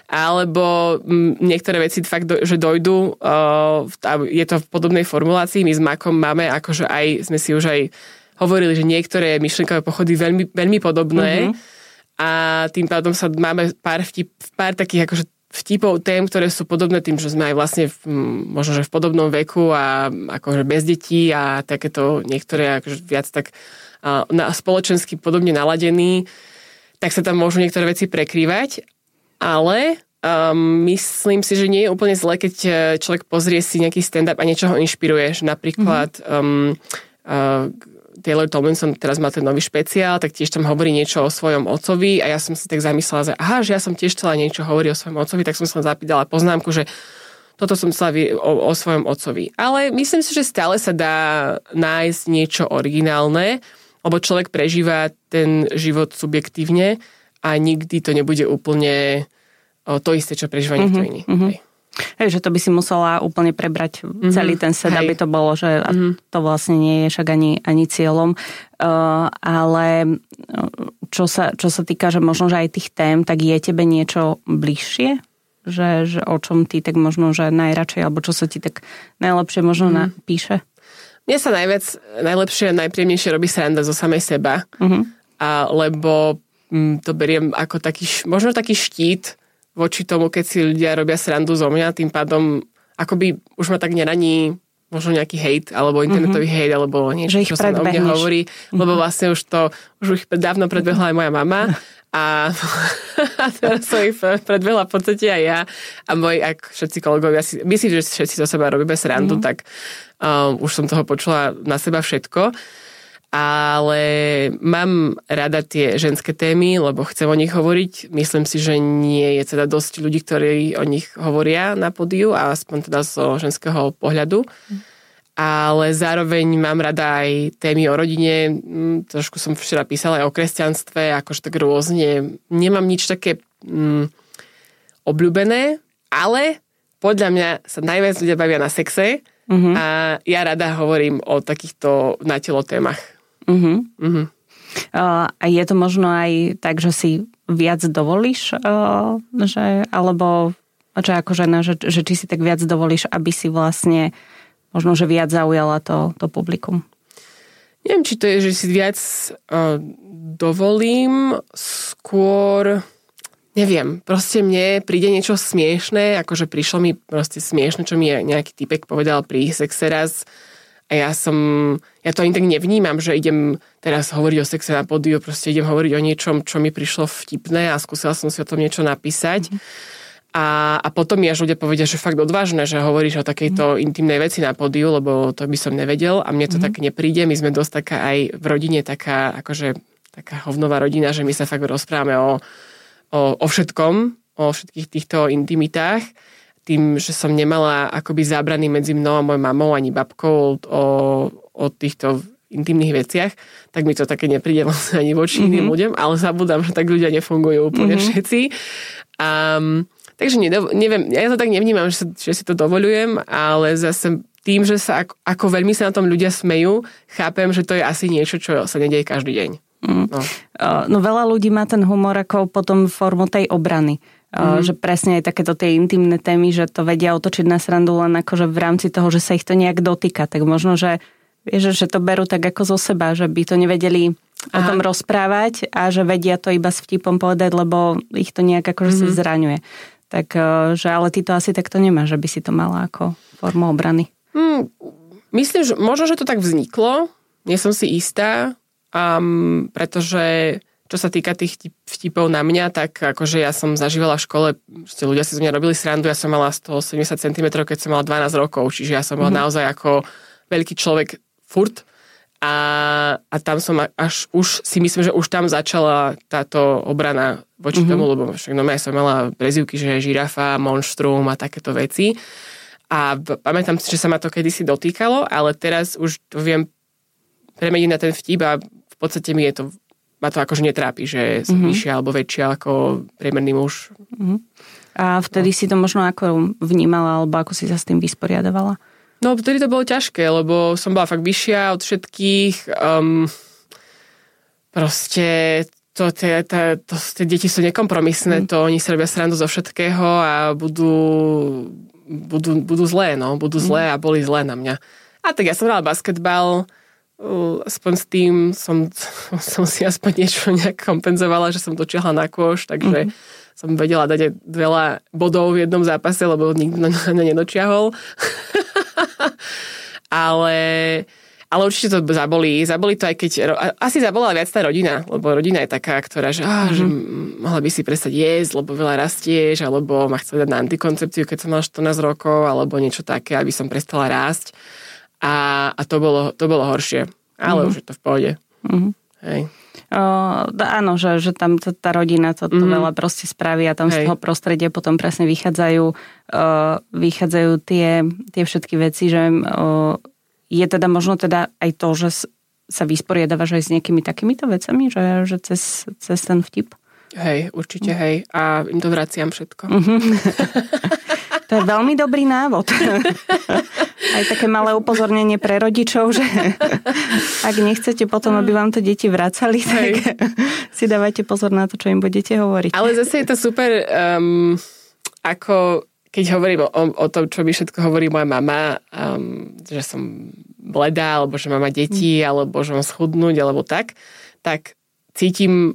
alebo m, niektoré veci fakt, do, že dojdu, uh, je to v podobnej formulácii, my s Makom máme, akože aj, sme si už aj hovorili, že niektoré myšlienkové pochody veľmi, veľmi podobné mm-hmm. a tým pádom sa máme pár, vtip, pár takých akože vtipov tém, ktoré sú podobné tým, že sme aj vlastne v, možno, že v podobnom veku a akože bez detí a takéto niektoré akože viac tak uh, na, spoločensky podobne naladení, tak sa tam môžu niektoré veci prekrývať, ale um, myslím si, že nie je úplne zle, keď človek pozrie si nejaký stand-up a niečo ho inšpiruje, že napríklad mm-hmm. um, uh, Taylor Tomlinson teraz má ten nový špeciál, tak tiež tam hovorí niečo o svojom otcovi a ja som si tak zamyslela, že aha, že ja som tiež chcela niečo hovoriť o svojom otcovi, tak som sa zapýtala poznámku, že toto som chcela o, o svojom otcovi. Ale myslím si, že stále sa dá nájsť niečo originálne, lebo človek prežíva ten život subjektívne a nikdy to nebude úplne to isté, čo prežíva niekto mm-hmm, iný. Mm-hmm. Hej. Hej, že to by si musela úplne prebrať mm-hmm. celý ten set, aby to bolo, že mm-hmm. to vlastne nie je však ani, ani cieľom. Uh, ale čo sa, čo sa týka, že možno, že aj tých tém, tak je tebe niečo bližšie? Že, že o čom ty tak možno, že najradšej, alebo čo sa ti tak najlepšie možno mm-hmm. napíše? Mne sa najviac, najlepšie a najpríjemnejšie robí sranda zo samej seba. Mm-hmm. A, lebo to beriem ako taký, možno taký štít voči tomu, keď si ľudia robia srandu zo mňa, tým pádom akoby už ma tak neraní možno nejaký hejt, alebo internetový mm-hmm. hejt, alebo niečo, čo sa o mne hovorí, mm-hmm. lebo vlastne už to, už ich dávno predbehla aj moja mama a, a teraz som ich predbehla v podstate aj ja a moji, ak všetci kolegovia, si, myslím, že všetci zo seba robíme srandu, mm-hmm. tak um, už som toho počula na seba všetko. Ale mám rada tie ženské témy, lebo chcem o nich hovoriť. Myslím si, že nie je teda dosť ľudí, ktorí o nich hovoria na pódiu, a aspoň teda zo ženského pohľadu. Mm. Ale zároveň mám rada aj témy o rodine. Trošku som včera písala aj o kresťanstve, akože tak rôzne. Nemám nič také mm, obľúbené, ale podľa mňa sa najviac ľudia bavia na sexe mm-hmm. a ja rada hovorím o takýchto na telo témach. Uh-huh. Uh-huh. Uh, a je to možno aj tak, že si viac dovolíš, uh, že, alebo že ako žena, že, že či si tak viac dovolíš, aby si vlastne možno, že viac zaujala to, to publikum? Neviem, či to je, že si viac uh, dovolím, skôr neviem, proste mne príde niečo smiešné, akože prišlo mi proste smiešné, čo mi nejaký typek povedal pri sexe raz. A ja som, ja to ani tak nevnímam, že idem teraz hovoriť o sexe na pódiu, proste idem hovoriť o niečom, čo mi prišlo vtipné a skúsila som si o tom niečo napísať. Mm. A, a potom mi až ľudia povedia, že fakt odvážne, že hovoríš o takejto mm. intimnej veci na pódiu, lebo to by som nevedel a mne to mm. tak nepríde. My sme dosť taká aj v rodine taká, akože taká hovnová rodina, že my sa fakt rozprávame o, o, o všetkom, o všetkých týchto intimitách. Tým, že som nemala akoby zábrany medzi mnou a mojou mamou ani babkou o, o týchto intimných veciach, tak mi to také nepríde vlastne ani voči mm-hmm. iným ľuďom, ale zabudám, že tak ľudia nefungujú úplne mm-hmm. všetci. Um, takže nedo, neviem, ja to tak nevnímam, že, sa, že si to dovoľujem, ale zase tým, že sa ako, ako veľmi sa na tom ľudia smejú, chápem, že to je asi niečo, čo sa nedieje každý deň. Mm. No. no veľa ľudí má ten humor ako potom formu tej obrany. Mm. Že presne aj takéto tie intimné témy, že to vedia otočiť na srandu len akože v rámci toho, že sa ich to nejak dotýka. Tak možno, že, vieš, že to berú tak ako zo seba, že by to nevedeli Aha. o tom rozprávať a že vedia to iba s vtipom povedať, lebo ich to nejak akože mm-hmm. sa zraňuje. Tak, že ale ty to asi takto nemáš, že by si to mala ako formu obrany. Mm, myslím, že možno, že to tak vzniklo. Nie som si istá, um, pretože čo sa týka tých vtipov na mňa, tak akože ja som zažívala v škole, že ľudia si z mňa robili srandu, ja som mala stosedemdesiat centimetrov, keď som mala dvanásť rokov, čiže ja som bola mm-hmm. naozaj ako veľký človek furt a, a tam som až už si myslím, že už tam začala táto obrana voči mm-hmm. tomu, lebo však no ja som mala prezývky, že je žirafa, monštrum a takéto veci a pamätám si, že sa ma to kedysi dotýkalo, ale teraz už to viem premeniť na ten vtip a v podstate mi je to ma to akože netrápi, že som mm-hmm. vyššia alebo väčšia ako priemerný muž. Mm-hmm. A vtedy no. si to možno ako vnímala, alebo ako si sa s tým vysporiadavala? No, vtedy to bolo ťažké, lebo som bola fakt vyššia od všetkých. Um, proste to, tie, tie, to, tie deti sú nekompromisné, mm. to oni si robia srandu zo všetkého a budú, budú, budú zlé, no. Budú mm. zlé a boli zlé na mňa. A tak ja som hrala basketbal, aspoň s tým som, som si aspoň niečo nejak kompenzovala, že som dočiahla na kôš, takže mm-hmm. som vedela dať veľa bodov v jednom zápase, lebo nikto na mňa nedočiahol. ale, ale určite to zabolí. Zabolí to aj keď... Asi zabolala viac tá rodina, lebo rodina je taká, ktorá, že, á, mm-hmm. že mohla by si prestať jesť, lebo veľa rastieš, alebo ma chce dať na antikoncepciu, keď som mala štrnásť rokov, alebo niečo také, aby som prestala rásť. A, a to, bolo, to bolo horšie. Ale mm-hmm. už je to v pohode. Mm-hmm. Hej. O, áno, že, že tam tá, tá rodina to, to mm-hmm. veľa proste spraví a tam Hej. z toho prostredia potom presne vychádzajú, uh, vychádzajú tie, tie všetky veci, že uh, je teda možno teda aj to, že sa vysporiadávaš aj s nejakými takýmito vecami, že, že cez, cez ten vtip? Hej, určite hej. A im to vraciam všetko. Mm-hmm. To je veľmi dobrý návod. Aj také malé upozornenie pre rodičov, že ak nechcete potom, aby vám to deti vracali, tak Hej. si dávajte pozor na to, čo im budete hovoriť. Ale zase je to super, um, ako keď hovorím o, o tom, čo mi všetko hovorí moja mama, um, že som bledá, alebo že mám mať deti, mm. alebo že mám schudnúť, alebo tak, tak cítim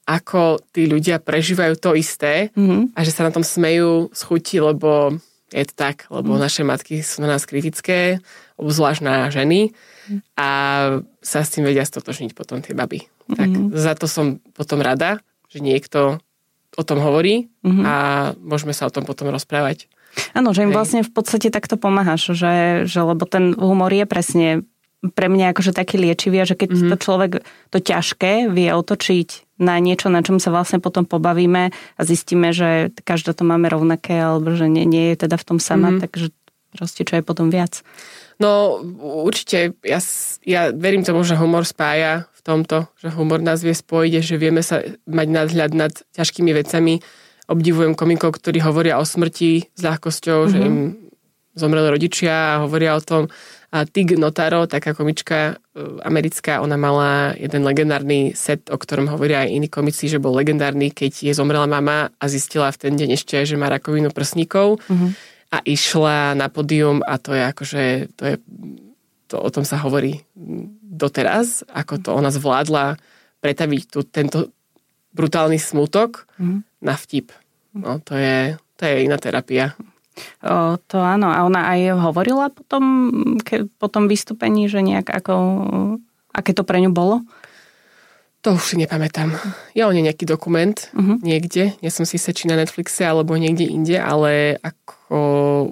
ako tí ľudia prežívajú to isté mm-hmm. a že sa na tom smejú z chuti, lebo je to tak, lebo mm. naše matky sú na nás kritické, obzvlášť na ženy mm. a sa s tým vedia stotožniť potom tie baby. Mm. Tak za to som potom rada, že niekto o tom hovorí mm-hmm. a môžeme sa o tom potom rozprávať. Áno, že im vlastne v podstate takto pomáhaš, že, že lebo ten humor je presne pre mňa akože taký liečivý, že keď mm-hmm. to človek to ťažké vie otočiť na niečo, na čom sa vlastne potom pobavíme a zistíme, že každá to máme rovnaké, alebo že nie, nie je teda v tom sama, mm-hmm. takže proste čo je potom viac. No určite, ja, ja verím tomu, že humor spája v tomto, že humor nás vie spojiť, že vieme sa mať nadhľad nad ťažkými vecami. Obdivujem komikov, ktorí hovoria o smrti s ľahkosťou, mm-hmm. že im zomreli rodičia a hovoria o tom. A Tig Notaro, taká komička americká, ona mala jeden legendárny set, o ktorom hovoria aj iní komici, že bol legendárny, keď jej zomrela mama a zistila v ten deň ešte, že má rakovinu prsníkov mm-hmm. a išla na pódium a to je akože, to je, to, o tom sa hovorí doteraz, ako to ona zvládla pretaviť tu, tento brutálny smutok mm-hmm. na vtip. No, to je, to je iná terapia. O, to áno. A ona aj hovorila potom, ke, po tom vystúpení, že nejak ako, aké to pre ňu bolo? To už si nepamätám. Je o nej nejaký dokument uh-huh. niekde. Nie som si sa či na Netflixe alebo niekde inde, ale ako...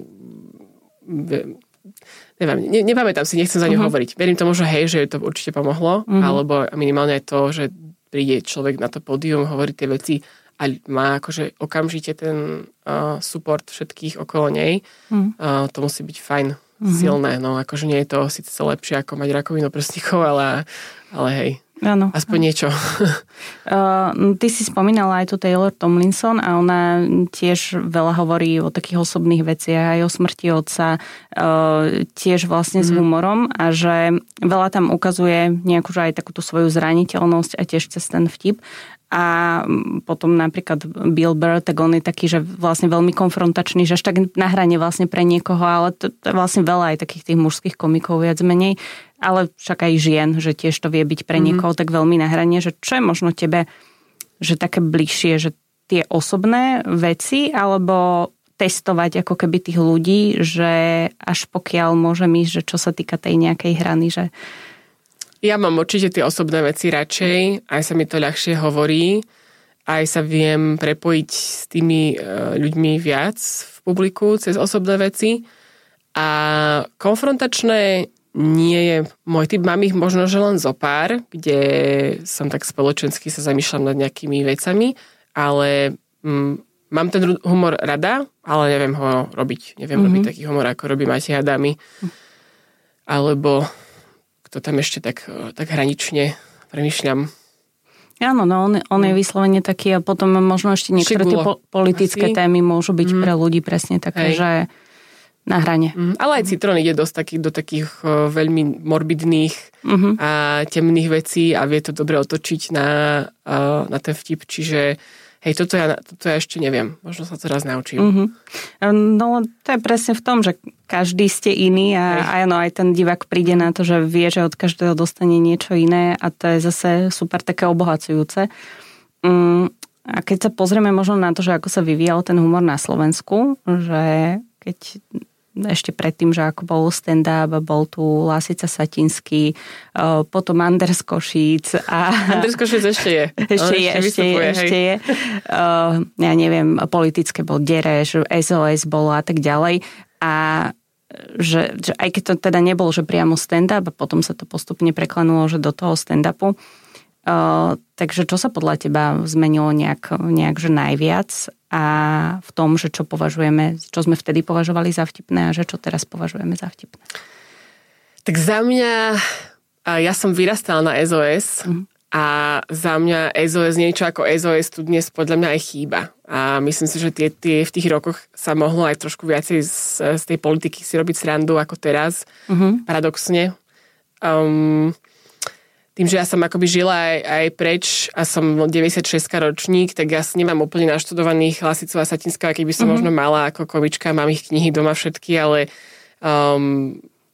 Neviem, ne, nepamätám si, nechcem za ňu uh-huh. hovoriť. Verím tomu, že hej, že to určite pomohlo, uh-huh. alebo minimálne aj to, že príde človek na to pódium, hovorí tie veci a má akože okamžite ten uh, support všetkých okolo nej. Mm. Uh, to musí byť fajn, mm-hmm. silné. No akože nie je to síce lepšie ako mať rakovinu prsníkov, ale, ale hej. Áno. Aspoň niečo. uh, ty si spomínala aj tu Taylor Tomlinson a ona tiež veľa hovorí o takých osobných veciach, aj o smrti otca, uh, tiež vlastne mm-hmm. s humorom a že veľa tam ukazuje nejakú aj takúto svoju zraniteľnosť a tiež cez ten vtip. A potom napríklad Bill Burr, tak on je taký, že vlastne veľmi konfrontačný, že až tak na hrane vlastne pre niekoho, ale to, to je vlastne veľa aj takých tých mužských komikov viac menej, ale však aj žien, že tiež to vie byť pre niekoho mm-hmm. tak veľmi na hrane, že čo je možno tebe, že také bližšie, že tie osobné veci, alebo testovať ako keby tých ľudí, že až pokiaľ môžem ísť, že čo sa týka tej nejakej hrany, že ja mám určite tie osobné veci radšej, aj sa mi to ľahšie hovorí, aj sa viem prepojiť s tými ľuďmi viac v publiku cez osobné veci. A konfrontačné nie je môj typ. Mám ich možno, že len zo pár, kde som tak spoločensky sa zamýšľam nad nejakými vecami, ale mm, mám ten humor rada, ale neviem ho robiť. Neviem mm-hmm. robiť taký humor, ako robí Matej Adami. Alebo kto tam ešte tak, tak hranične premýšľam. Áno, no on, on je vyslovene taký a potom možno ešte niektoré tie po, politické asi témy môžu byť mm. pre ľudí presne také, Hej. že na hrane. Mm. Ale aj Citrón ide dosť taký, do takých uh, veľmi morbidných mm-hmm. a temných vecí a vie to dobre otočiť na, uh, na ten vtip, čiže hej, toto ja, toto ja ešte neviem. Možno sa to raz naučím. Mm-hmm. No, to je presne v tom, že každý ste iný a, a no, aj ten divák príde na to, že vie, že od každého dostane niečo iné a to je zase super také obohacujúce. Mm, a keď sa pozrieme možno na to, že ako sa vyvíjal ten humor na Slovensku, že keď ešte predtým, že ako bol stand-up, bol tu Lásica Satinský, potom Anders Košíc. A Anders Košíc ešte je. Ešte je, ešte je, ešte je. Ja neviem, politické bol Dereš, es o es bolo a tak ďalej. A že, že aj keď to teda nebol, že priamo stand-up, a potom sa to postupne preklenulo, že do toho stand-upu. Uh, takže čo sa podľa teba zmenilo nejak, nejak že najviac a v tom, že čo považujeme, čo sme vtedy považovali za vtipné a že čo teraz považujeme za vtipné? Tak za mňa, ja som vyrastala na es o es mm. a za mňa es o es niečo ako es o es tu dnes podľa mňa aj chýba. A myslím si, že tie, tie v tých rokoch sa mohlo aj trošku viacej z, z tej politiky si robiť srandu ako teraz. Mm-hmm. Paradoxne. Um, Tým, že ja som akoby žila aj, aj preč a som deväťdesiatšesť ročník, tak ja nemám úplne naštudovaných Lásicová Satinská, keď by som mm-hmm. možno mala ako komička, mám ich knihy doma všetky, ale um,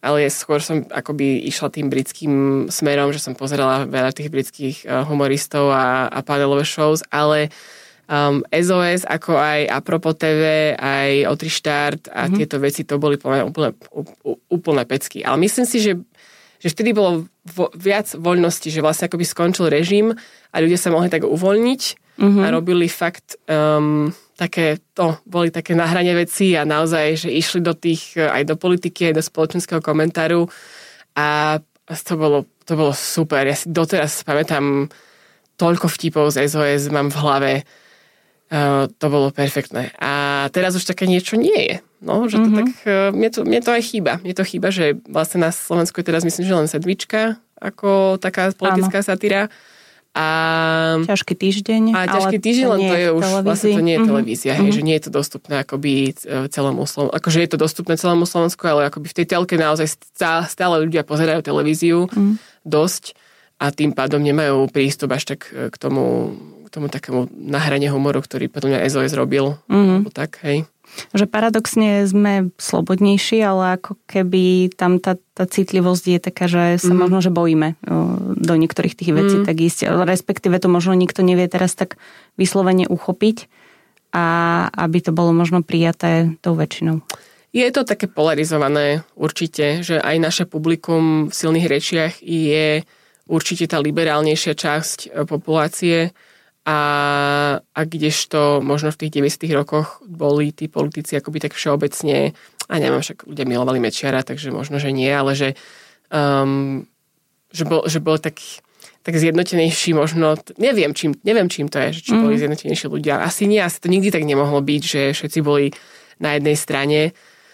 ale skôr som akoby išla tým britským smerom, že som pozerala veľa tých britských uh, humoristov a, a panelové shows, ale um, es ó es, ako aj Apropo té vé, aj Otri štart a mm-hmm. tieto veci, to boli úplne, úplne pecky. Ale myslím si, že, že vtedy bolo vo, viac voľnosti, že vlastne akoby skončil režim a ľudia sa mohli tak uvoľniť mm-hmm. a robili fakt um, také, to boli také na hrane veci a naozaj, že išli do tých, aj do politiky, aj do spoločenského komentáru a to bolo, to bolo super. Ja si doteraz pamätám toľko vtipov z es ó es, mám v hlave. Uh, to bolo perfektné. A teraz už také niečo nie je. No, že to mm-hmm. tak, uh, mne, to, mne to aj chýba. Mne to chýba, že vlastne na Slovensku je teraz myslím, že len sedmička ako taká politická Áno. satíra. A ťažký týždeň. A ťažký týždeň, len to je už televízii. Vlastne to nie je televízia, mm-hmm. hej, že nie je to dostupné akoby celému Slovensku. Akože je to dostupné celému Slovensku, ale akoby v tej telke naozaj stále ľudia pozerajú televíziu mm. dosť a tým pádom nemajú prístup až tak k tomu, k tomu takému nahranie humoru, ktorý podľa mňa es ó es robil. Mm-hmm. Tak, hej. Že paradoxne sme slobodnejší, ale ako keby tam tá, tá citlivosť je taká, že sa mm. možno, že bojíme do niektorých tých vecí mm. tak ísť. Respektíve to možno nikto nevie teraz tak vyslovene uchopiť a aby to bolo možno prijaté tou väčšinou. Je to také polarizované určite, že aj naše publikum v silných rečiach je určite tá liberálnejšia časť populácie. A, a kdežto možno v tých deväťdesiatych rokoch boli tí politici akoby tak všeobecne, a neviem, však ľudia milovali Mečiara, takže možno, že nie, ale že, um, že, bol, že bol tak, tak zjednotenejší možno, neviem čím, neviem čím to je, že či mm. boli zjednotenejší ľudia. Asi nie, asi to nikdy tak nemohlo byť, že všetci boli na jednej strane.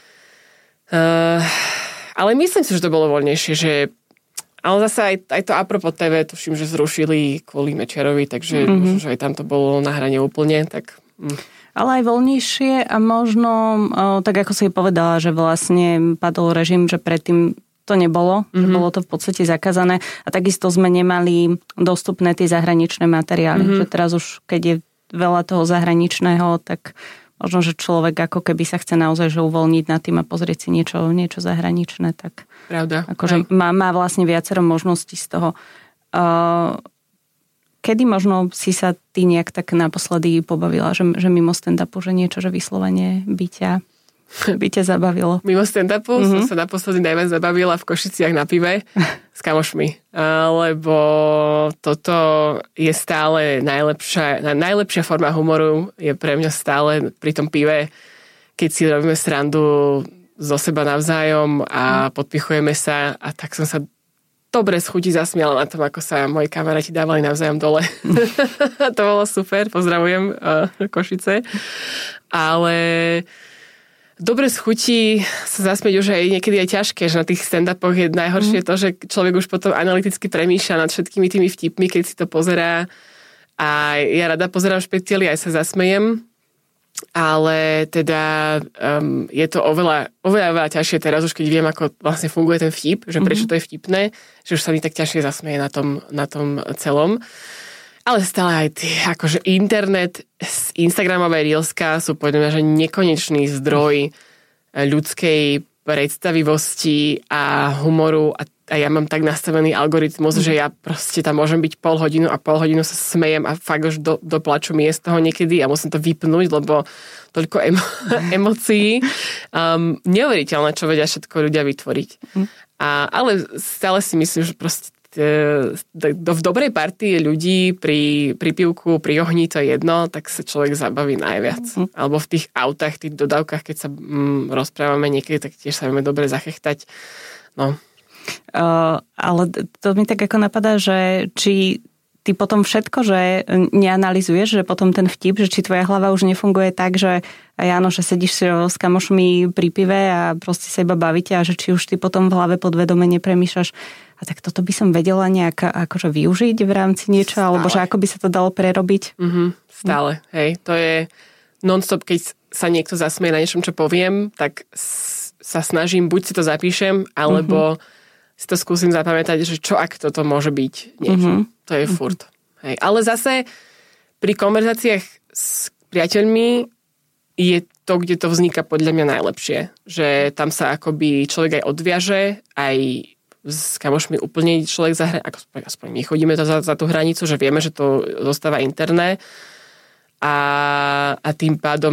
Uh, ale myslím si, že to bolo voľnejšie, že ale zase aj, aj to Apropo té vé, tuším, že zrušili kvôli Mečiarovi, takže mm-hmm. možno, že aj tam to bolo na hrane úplne. Tak, mm. Ale aj voľnejšie a možno, o, tak ako si povedala, že vlastne padol režim, že predtým to nebolo, mm-hmm. že bolo to v podstate zakázané a takisto sme nemali dostupné tie zahraničné materiály. Mm-hmm. Že teraz už, keď je veľa toho zahraničného, tak možno, že človek ako keby sa chce naozaj že uvoľniť nad tým a pozrieť si niečo, niečo zahraničné, tak Pravda. Akože má, má vlastne viacero možností z toho. Uh, kedy možno si sa ty nejak tak naposledy pobavila, že, že mimo stand-upu, že niečo, že vyslovene by ťa, by ťa zabavilo? Mimo stand-upu mm-hmm. som sa naposledy najviac zabavila v Košiciach na pive s kamošmi. Lebo toto je stále najlepšia, najlepšia forma humoru je pre mňa stále pri tom pive, keď si robíme srandu zo seba navzájom a podpichujeme sa a tak som sa dobre z chuti zasmiala na tom, ako sa moji kamaráti dávali navzájom dole. To bolo super, pozdravujem uh, Košice. Ale dobre z chuti sa zasmieť už aj niekedy aj ťažké, že na tých stand-upoch je najhoršie mm. to, že človek už potom analyticky premýšľa nad všetkými tými vtipmi, keď si to pozerá. A ja rada pozerám špeciály, aj sa zasmejem. Ale teda um, je to oveľa, oveľa, oveľa ťažšie teraz už, keď viem, ako vlastne funguje ten vtip, že prečo to je vtipné, že už sa mi tak ťažšie zasmeje na tom, na tom celom. Ale stále aj tie, akože internet, Instagramové reelska sú podľa mňa, že nekonečný zdroj ľudskej predstavivosti a humoru a, a ja mám tak nastavený algoritmus, mm. že ja proste tam môžem byť pol hodinu a pol hodinu sa smejem a fakt už do, do plaču mi je z toho niekedy a musím to vypnúť, lebo toľko emo- emócií. Um, neuveriteľné, čo vedia všetko ľudia vytvoriť. Mm. A, ale stále si myslím, že proste do, v dobrej partii ľudí pri, pri pivku, pri ohni, to je jedno, tak sa človek zabaví najviac. Mm. Alebo v tých autách, tých dodávkach, keď sa mm, rozprávame niekedy, tak tiež sa vieme dobre zachechtať. No. Uh, ale to mi tak ako napadá, že či ty potom všetko, že neanalizuješ, že potom ten vtip, že či tvoja hlava už nefunguje tak, že áno, že sedíš s kamošmi pri pive a proste sa iba bavíte a že či už ty potom v hlave podvedome nepremýšľaš a tak toto by som vedela nejak akože využiť v rámci niečo, stále. Alebo že ako by sa to dalo prerobiť? Mm-hmm, stále, hej. To je non-stop, keď sa niekto zasmeje na niečom, čo poviem, tak sa snažím, buď si to zapíšem, alebo mm-hmm. si to skúsim zapamätať, že čo ak toto môže byť niečo. Mm-hmm. To je furt. Mm-hmm. Hej. Ale zase pri konverzáciách s priateľmi je to, kde to vzniká podľa mňa najlepšie. Že tam sa akoby človek aj odviaže, aj s kamošmi úplne človek za hra... Aspoň my chodíme to za, za tú hranicu, že vieme, že to zostáva interné a, a tým pádom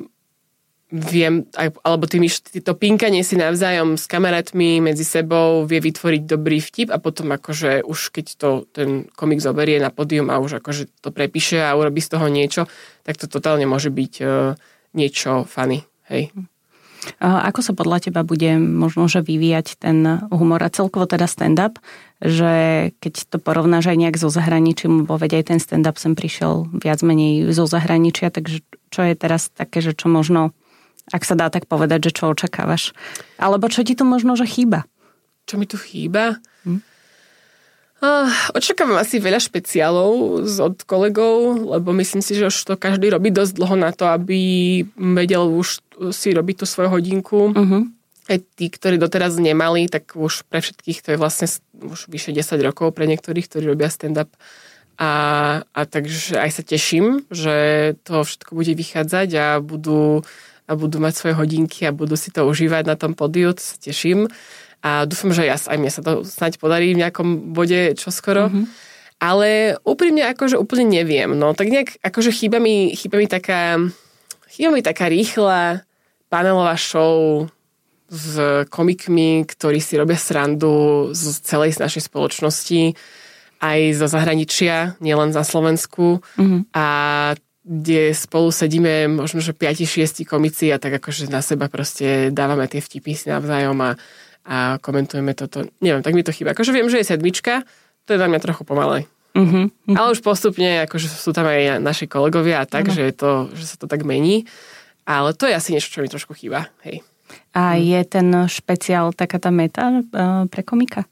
viem, alebo tými, to pinkanie si navzájom s kamarátmi medzi sebou vie vytvoriť dobrý vtip a potom akože už keď to ten komik zoberie na pódium a už akože to prepíše a urobí z toho niečo, tak to totálne môže byť uh, niečo funny. Hej. Ako sa podľa teba bude možno, že vyvíjať ten humor a celkovo teda stand-up, že keď to porovnáš aj nejak so zahraničím, bo veď aj ten stand-up sem prišiel viac menej zo zahraničia, takže čo je teraz také, že čo možno, ak sa dá tak povedať, že čo očakávaš? Alebo čo ti tu možno, že chýba? Čo mi tu chýba? Hm? Uh, očakávam asi veľa špeciálov od kolegov, lebo myslím si, že už to každý robí dosť dlho na to, aby vedel už si robiť tú svoju hodinku. Uh-huh. Aj tí, ktorí doteraz nemali, tak už pre všetkých to je vlastne už vyše desať rokov pre niektorých, ktorí robia stand-up. A, a takže aj sa teším, že to všetko bude vychádzať a budú, a budú mať svoje hodinky a budú si to užívať na tom pódiu, to sa teším. A dúfam, že ja, aj mne sa to snáď podarí v nejakom bode čoskoro. Mm-hmm. Ale úprimne akože úplne neviem. No tak nejak akože chýba mi, chýba mi taká chýba mi taká rýchla panelová show s komikmi, ktorí si robia srandu z celej našej spoločnosti, aj zo zahraničia, nielen za Slovensku. Mm-hmm. A kde spolu sedíme možno, že päť šesť komici a tak akože na seba proste dávame tie vtipy si navzájom a a komentujeme toto. Neviem, tak mi to chýba. Akože viem, že je sedmička, to je na mňa trochu pomalej. Uh-huh, uh-huh. Ale už postupne, akože sú tam aj naši kolegovia a tak, uh-huh. že, je to, že sa to tak mení. Ale to je asi niečo, čo mi trošku chýba. Hej. A je ten špeciál taká tá meta uh, pre komika?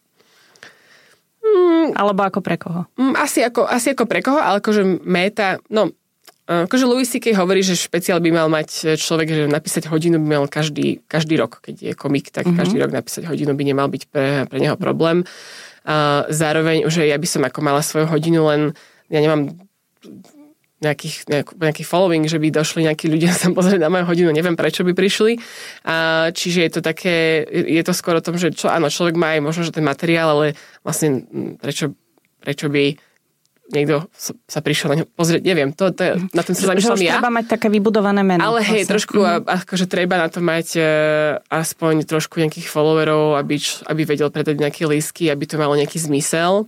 Mm, Alebo ako pre koho? Mm, asi, ako, asi ako pre koho, ale akože meta, no akože Louis C K hovorí, že špeciál by mal mať človek, že napísať hodinu by mal každý, každý rok. Keď je komik, tak mm-hmm. každý rok napísať hodinu by nemal byť pre, pre neho problém. Uh, zároveň, že ja by som ako mala svoju hodinu, len ja nemám nejakých, nejaký, nejaký following, že by došli nejakí ľudia sa pozrieť na moju hodinu, neviem prečo by prišli. Uh, čiže je to také, je to skôr o tom, že čo, áno, človek má aj možno, že ten materiál, ale vlastne prečo, prečo by niekto sa prišiel na ňo pozrieť, neviem, to, to je, na tom sa zamýšľam ja. Treba mať také vybudované meno. Ale hej, vlastne. trošku, mm. akože treba na to mať uh, aspoň trošku nejakých followerov, aby, aby vedel predať nejaké lístky, aby to malo nejaký zmysel.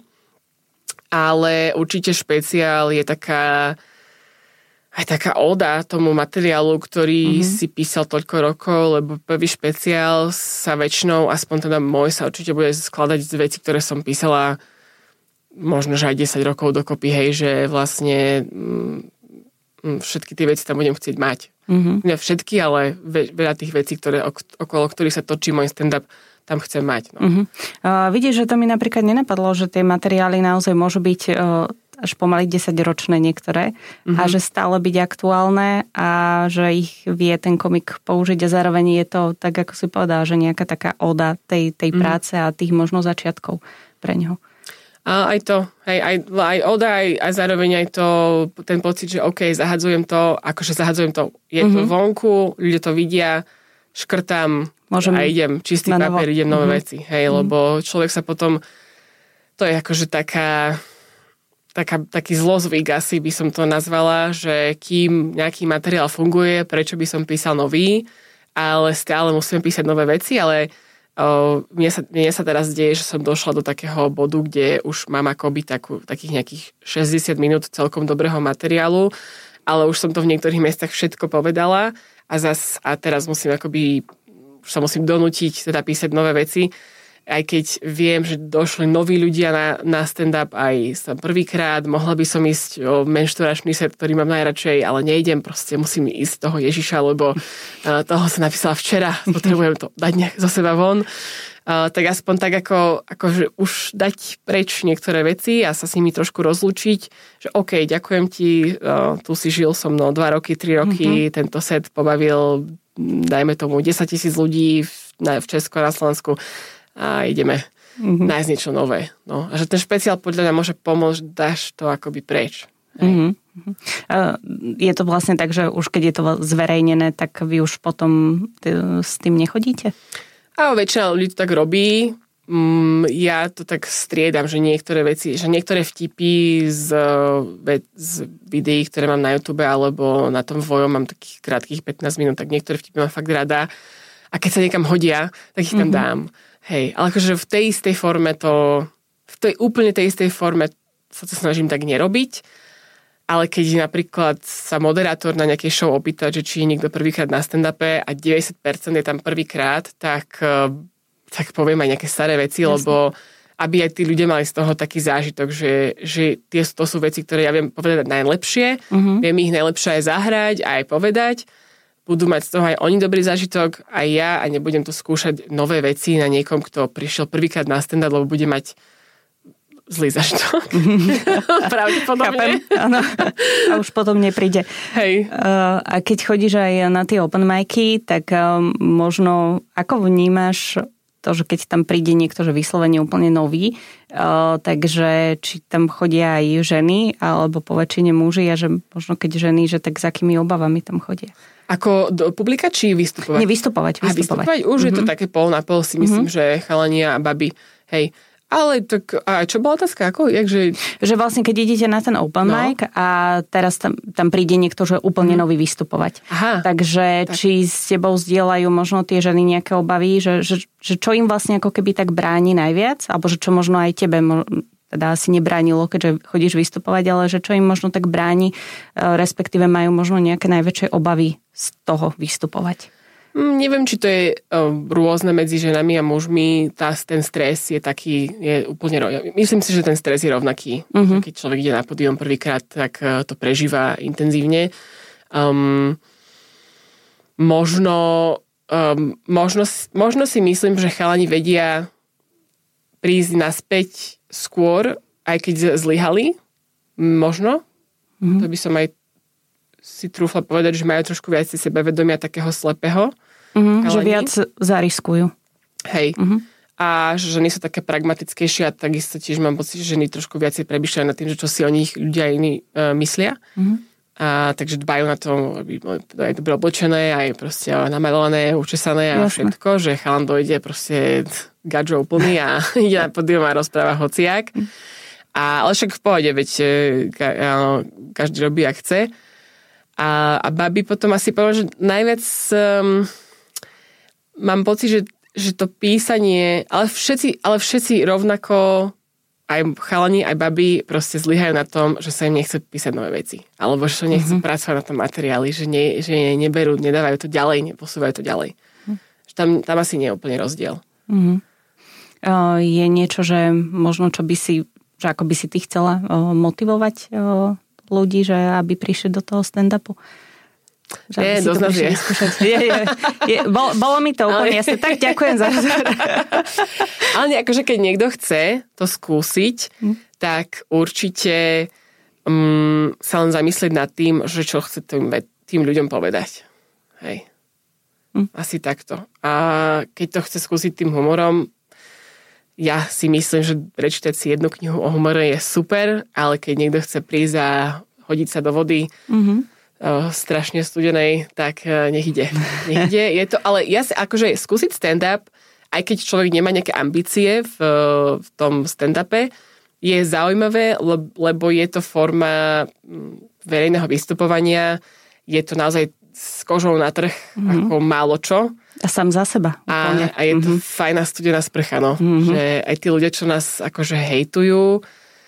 Ale určite špeciál je taká aj taká óda tomu materiálu, ktorý mm-hmm. si písal toľko rokov, lebo prvý špeciál sa väčšinou, aspoň teda môj, sa určite bude skladať z vecí, ktoré som písala možno, že aj desať rokov dokopy, hej, že vlastne mm, všetky tie veci tam budem chcieť mať. Mm-hmm. Nie všetky, ale veľa tých vecí, ktoré, okolo ktorých sa točí môj stand-up, tam chcem mať. No. Mm-hmm. Uh, vidíš, že to mi napríklad nenapadlo, že tie materiály naozaj môžu byť uh, až pomaly desaťročné niektoré mm-hmm. a že stále byť aktuálne a že ich vie ten komik použiť a zároveň je to, tak ako si povedal, že nejaká taká oda tej, tej mm-hmm. práce a tých možno začiatkov pre neho. A aj to, hej, aj, aj oda, aj, aj zároveň aj to, ten pocit, že OK, zahadzujem to, akože zahadzujem to, je mm-hmm. to vonku, ľudia to vidia, škrtám Môžem a idem, čistý papier, idem nové mm-hmm. veci, hej, mm-hmm. lebo človek sa potom, to je akože taká, taká, taký zlozvyk asi by som to nazvala, že kým nejaký materiál funguje, prečo by som písal nový, ale stále musím písať nové veci, ale Uh, mne, sa, mne sa teraz deje, že som došla do takého bodu, kde už mám akoby takú, takých nejakých šesťdesiat minút celkom dobrého materiálu, ale už som to v niektorých miestach všetko povedala a, zas, a teraz musím akoby, už sa musím donútiť teda písať nové veci, aj keď viem, že došli noví ľudia na, na stand-up aj som prvýkrát, mohla by som ísť o menšturačný set, ktorý mám najradšej, ale nejdem, proste musím ísť toho Ježiša, lebo uh, toho som napísala včera, potrebujem to dať nejak zo seba von. Uh, tak aspoň tak ako, akože už dať preč niektoré veci a sa s nimi trošku rozlúčiť, že OK, ďakujem ti, uh, tu si žil so mnou dva roky, tri roky, mm-hmm. tento set pobavil, dajme tomu desaťtisíc ľudí v, na, v Česku a na Slovensku, a ideme mm-hmm. nájsť niečo nové. No. A že ten špeciál podľa mňa môže pomôcť, dáš to akoby preč. Mm-hmm. Je to vlastne tak, že už keď je to zverejnené, tak vy už potom s tým nechodíte? A väčšina ľudí to tak robí. Ja to tak striedam, že niektoré veci, že niektoré vtipy z, z videí, ktoré mám na YouTube alebo na tom Vojom, mám takých krátkých pätnásť minút, tak niektoré vtipy mám fakt rada. A keď sa niekam hodia, tak ich tam dám. Hej, ale akože v tej istej forme to, v tej úplne tej istej forme sa to snažím tak nerobiť. Ale keď napríklad sa moderátor na nejakej show opýta, že či je niekto prvýkrát na stand-upe a deväťdesiat percent je tam prvýkrát, tak, tak poviem aj nejaké staré veci, Jasne. Lebo aby aj tí ľudia mali z toho taký zážitok, že, že tie, to sú veci, ktoré ja viem povedať najlepšie, uh-huh. viem ich najlepšie aj zahrať, aj povedať, budú mať z toho aj oni dobrý zážitok, aj ja a nebudem tu skúšať nové veci na niekom, kto prišiel prvýkrát na stand-up, lebo bude mať zlý zážitok. Pravdepodobne. Áno. A už potom nepríde. Hej. A keď chodíš aj na tie open micy, tak možno ako vnímaš to, že keď tam príde niekto, že vyslovene úplne nový, takže či tam chodia aj ženy, alebo po väčšine muži, a že možno keď ženy, že tak s akými obavami tam chodia? Ako do publika, či vystupovať? Nie, vystupovať. Vystupovať, vystupovať? Už mm-hmm. je to také pol na pol, si myslím, mm-hmm. že chalania a baby, hej. Ale tak, a čo bola otázka? Ako? Jakže... Že vlastne, keď idete na ten open no. mic a teraz tam, tam príde niekto, že úplne mm. nový vystupovať. Aha. Takže tak. Či s tebou zdieľajú možno tie ženy nejaké obavy, že, že, že čo im vlastne ako keby tak bráni najviac? Alebo že čo možno aj tebe teda asi nebránilo, keďže chodíš vystupovať, ale že čo im možno tak bráni, respektíve majú možno nejaké najväčšie obavy z toho vystupovať? Neviem, či to je uh, rôzne medzi ženami a mužmi. Tá, ten stres je taký, je úplne rovnaký. Myslím si, že ten stres je rovnaký. Uh-huh. Keď človek ide na pódium prvýkrát, tak uh, to prežíva intenzívne. Um, možno, um, možno, možno si myslím, že chalani vedia prísť naspäť skôr, aj keď zlyhali. Možno. Uh-huh. To by som aj si trúfla povedať, že majú trošku viac sebavedomia takého slepého. Uh-huh, že viac zariskujú. Hej. Uh-huh. A že ženy sú také pragmatickejšie a takisto tiež mám pocit, že ženy trošku viacej premýšľajú nad tým, že čo si o nich ľudia iní uh, myslia. Uh-huh. A takže dbajú na to, aby boli aj dobre oblečené, aj proste namalované, učesané a Jasne. Všetko, že chalan dojde proste gadžov plný a ide na pódium a rozpráva hociak. Uh-huh. A, ale však v pohode, veď ka, áno, každý robí, ak chce. A, a babi potom asi povedal, že najviac um, mám pocit, že, že to písanie, ale všetci, ale všetci rovnako, aj chalani, aj babi proste zlyhajú na tom, že sa im nechce písať nové veci. Alebo že sa nechcú mm-hmm. pracovať na tom materiáli, že, ne, že neberú, nedávajú to ďalej, neposúvajú to ďalej. Mm. Že tam, tam asi nie je úplne rozdiel. Mm-hmm. Uh, je niečo, že možno, čo by si, že ako by si ty chcela uh, motivovať uh, ľudí, že aby prišli do toho stand-upu. Že je, dosť nás je. je, je, je bol, bolo mi to úplne jasné. Tak ďakujem za rozhovor. Ale nie, akože keď niekto chce to skúsiť, hm. tak určite um, sa len zamyslieť nad tým, že čo chce tým, tým ľuďom povedať. Hej. Hm. Asi takto. A keď to chce skúsiť tým humorom, ja si myslím, že prečítať si jednu knihu o humore je super, ale keď niekto chce prísť a hodiť sa do vody mm-hmm. uh, strašne studenej, tak uh, nech ide. Nech ide. Je to, ale ja si akože skúsiť stand-up, aj keď človek nemá nejaké ambície v, v tom stand-upe, je zaujímavé, lebo je to forma verejného vystupovania, je to naozaj s kožou na trh mm-hmm. ako málo čo. A sám za seba. A, a je to mm-hmm. fajná studená sprcha, no. Mm-hmm. Že aj tí ľudia, čo nás akože hejtujú,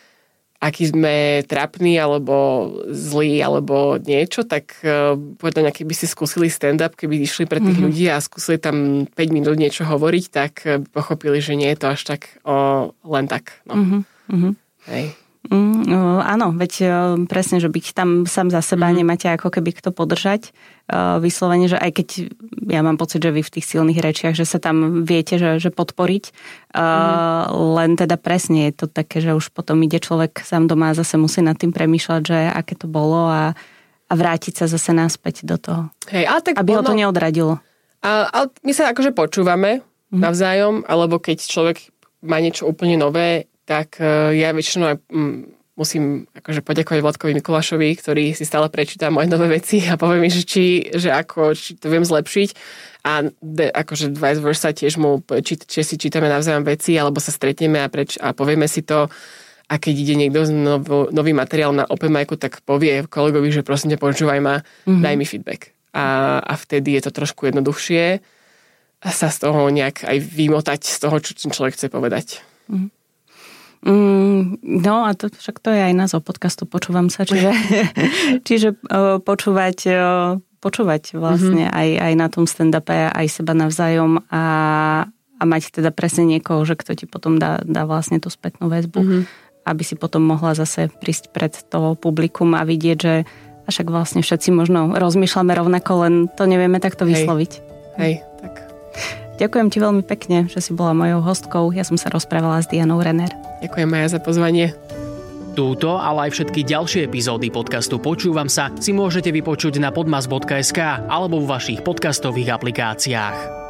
aký sme trapní, alebo zlí, alebo niečo, tak uh, povedať, keby si skúsili stand-up, keby išli pre tých mm-hmm. ľudí a skúsili tam päť minút niečo hovoriť, tak uh, pochopili, že nie je to až tak uh, len tak. No. Mm-hmm. Hej. Mm, áno, veď presne, že byť tam sám za seba, mm. nemáte ako keby kto podržať. Uh, vyslovene, že aj keď ja mám pocit, že vy v tých silných rečiach, že sa tam viete, že, že podporiť, uh, mm. len teda presne je to také, že už potom ide človek sám doma a zase musí nad tým premýšľať, že aké to bolo a, a vrátiť sa zase naspäť do toho. Hej, ale tak aby ono, ho to neodradilo. A, ale my sa akože počúvame mm. navzájom, alebo keď človek má niečo úplne nové, tak uh, ja väčšinou aj um, musím akože poďakovať Vladkovi Mikulášovi, ktorý si stále prečíta moje nové veci a povie mi, že, či, že ako, či to viem zlepšiť. A de, akože vice versa tiež mu, či, či si čítame navzájom veci, alebo sa stretneme a, preč, a povieme si to. A keď ide niekto z novo, nový materiál na open micu, tak povie kolegovi, že prosím ťa, počúvaj ma, mm-hmm. daj mi feedback. A, a vtedy je to trošku jednoduchšie a sa z toho nejak aj vymotať z toho, čo ten človek chce povedať. Mm-hmm. Mm, no a to, však to je aj názov podcastu Počúvam sa, čiže, čiže uh, počúvať, uh, počúvať vlastne mm-hmm. aj, aj na tom stand-upe, aj seba navzájom a, a mať teda presne niekoho, že kto ti potom dá, dá vlastne tú spätnú väzbu, mm-hmm. aby si potom mohla zase prísť pred to publikum a vidieť, že a však vlastne všetci možno rozmýšľame rovnako, len to nevieme takto vysloviť. Hej, hej tak. Ďakujem ti veľmi pekne, že si bola mojou hostkou. Ja som sa rozprávala s Dianou Renner. Ďakujem aj za pozvanie. Túto, ale aj všetky ďalšie epizódy podcastu Počúvam sa si môžete vypočuť na podmas bodka es ká alebo vo vašich podcastových aplikáciách.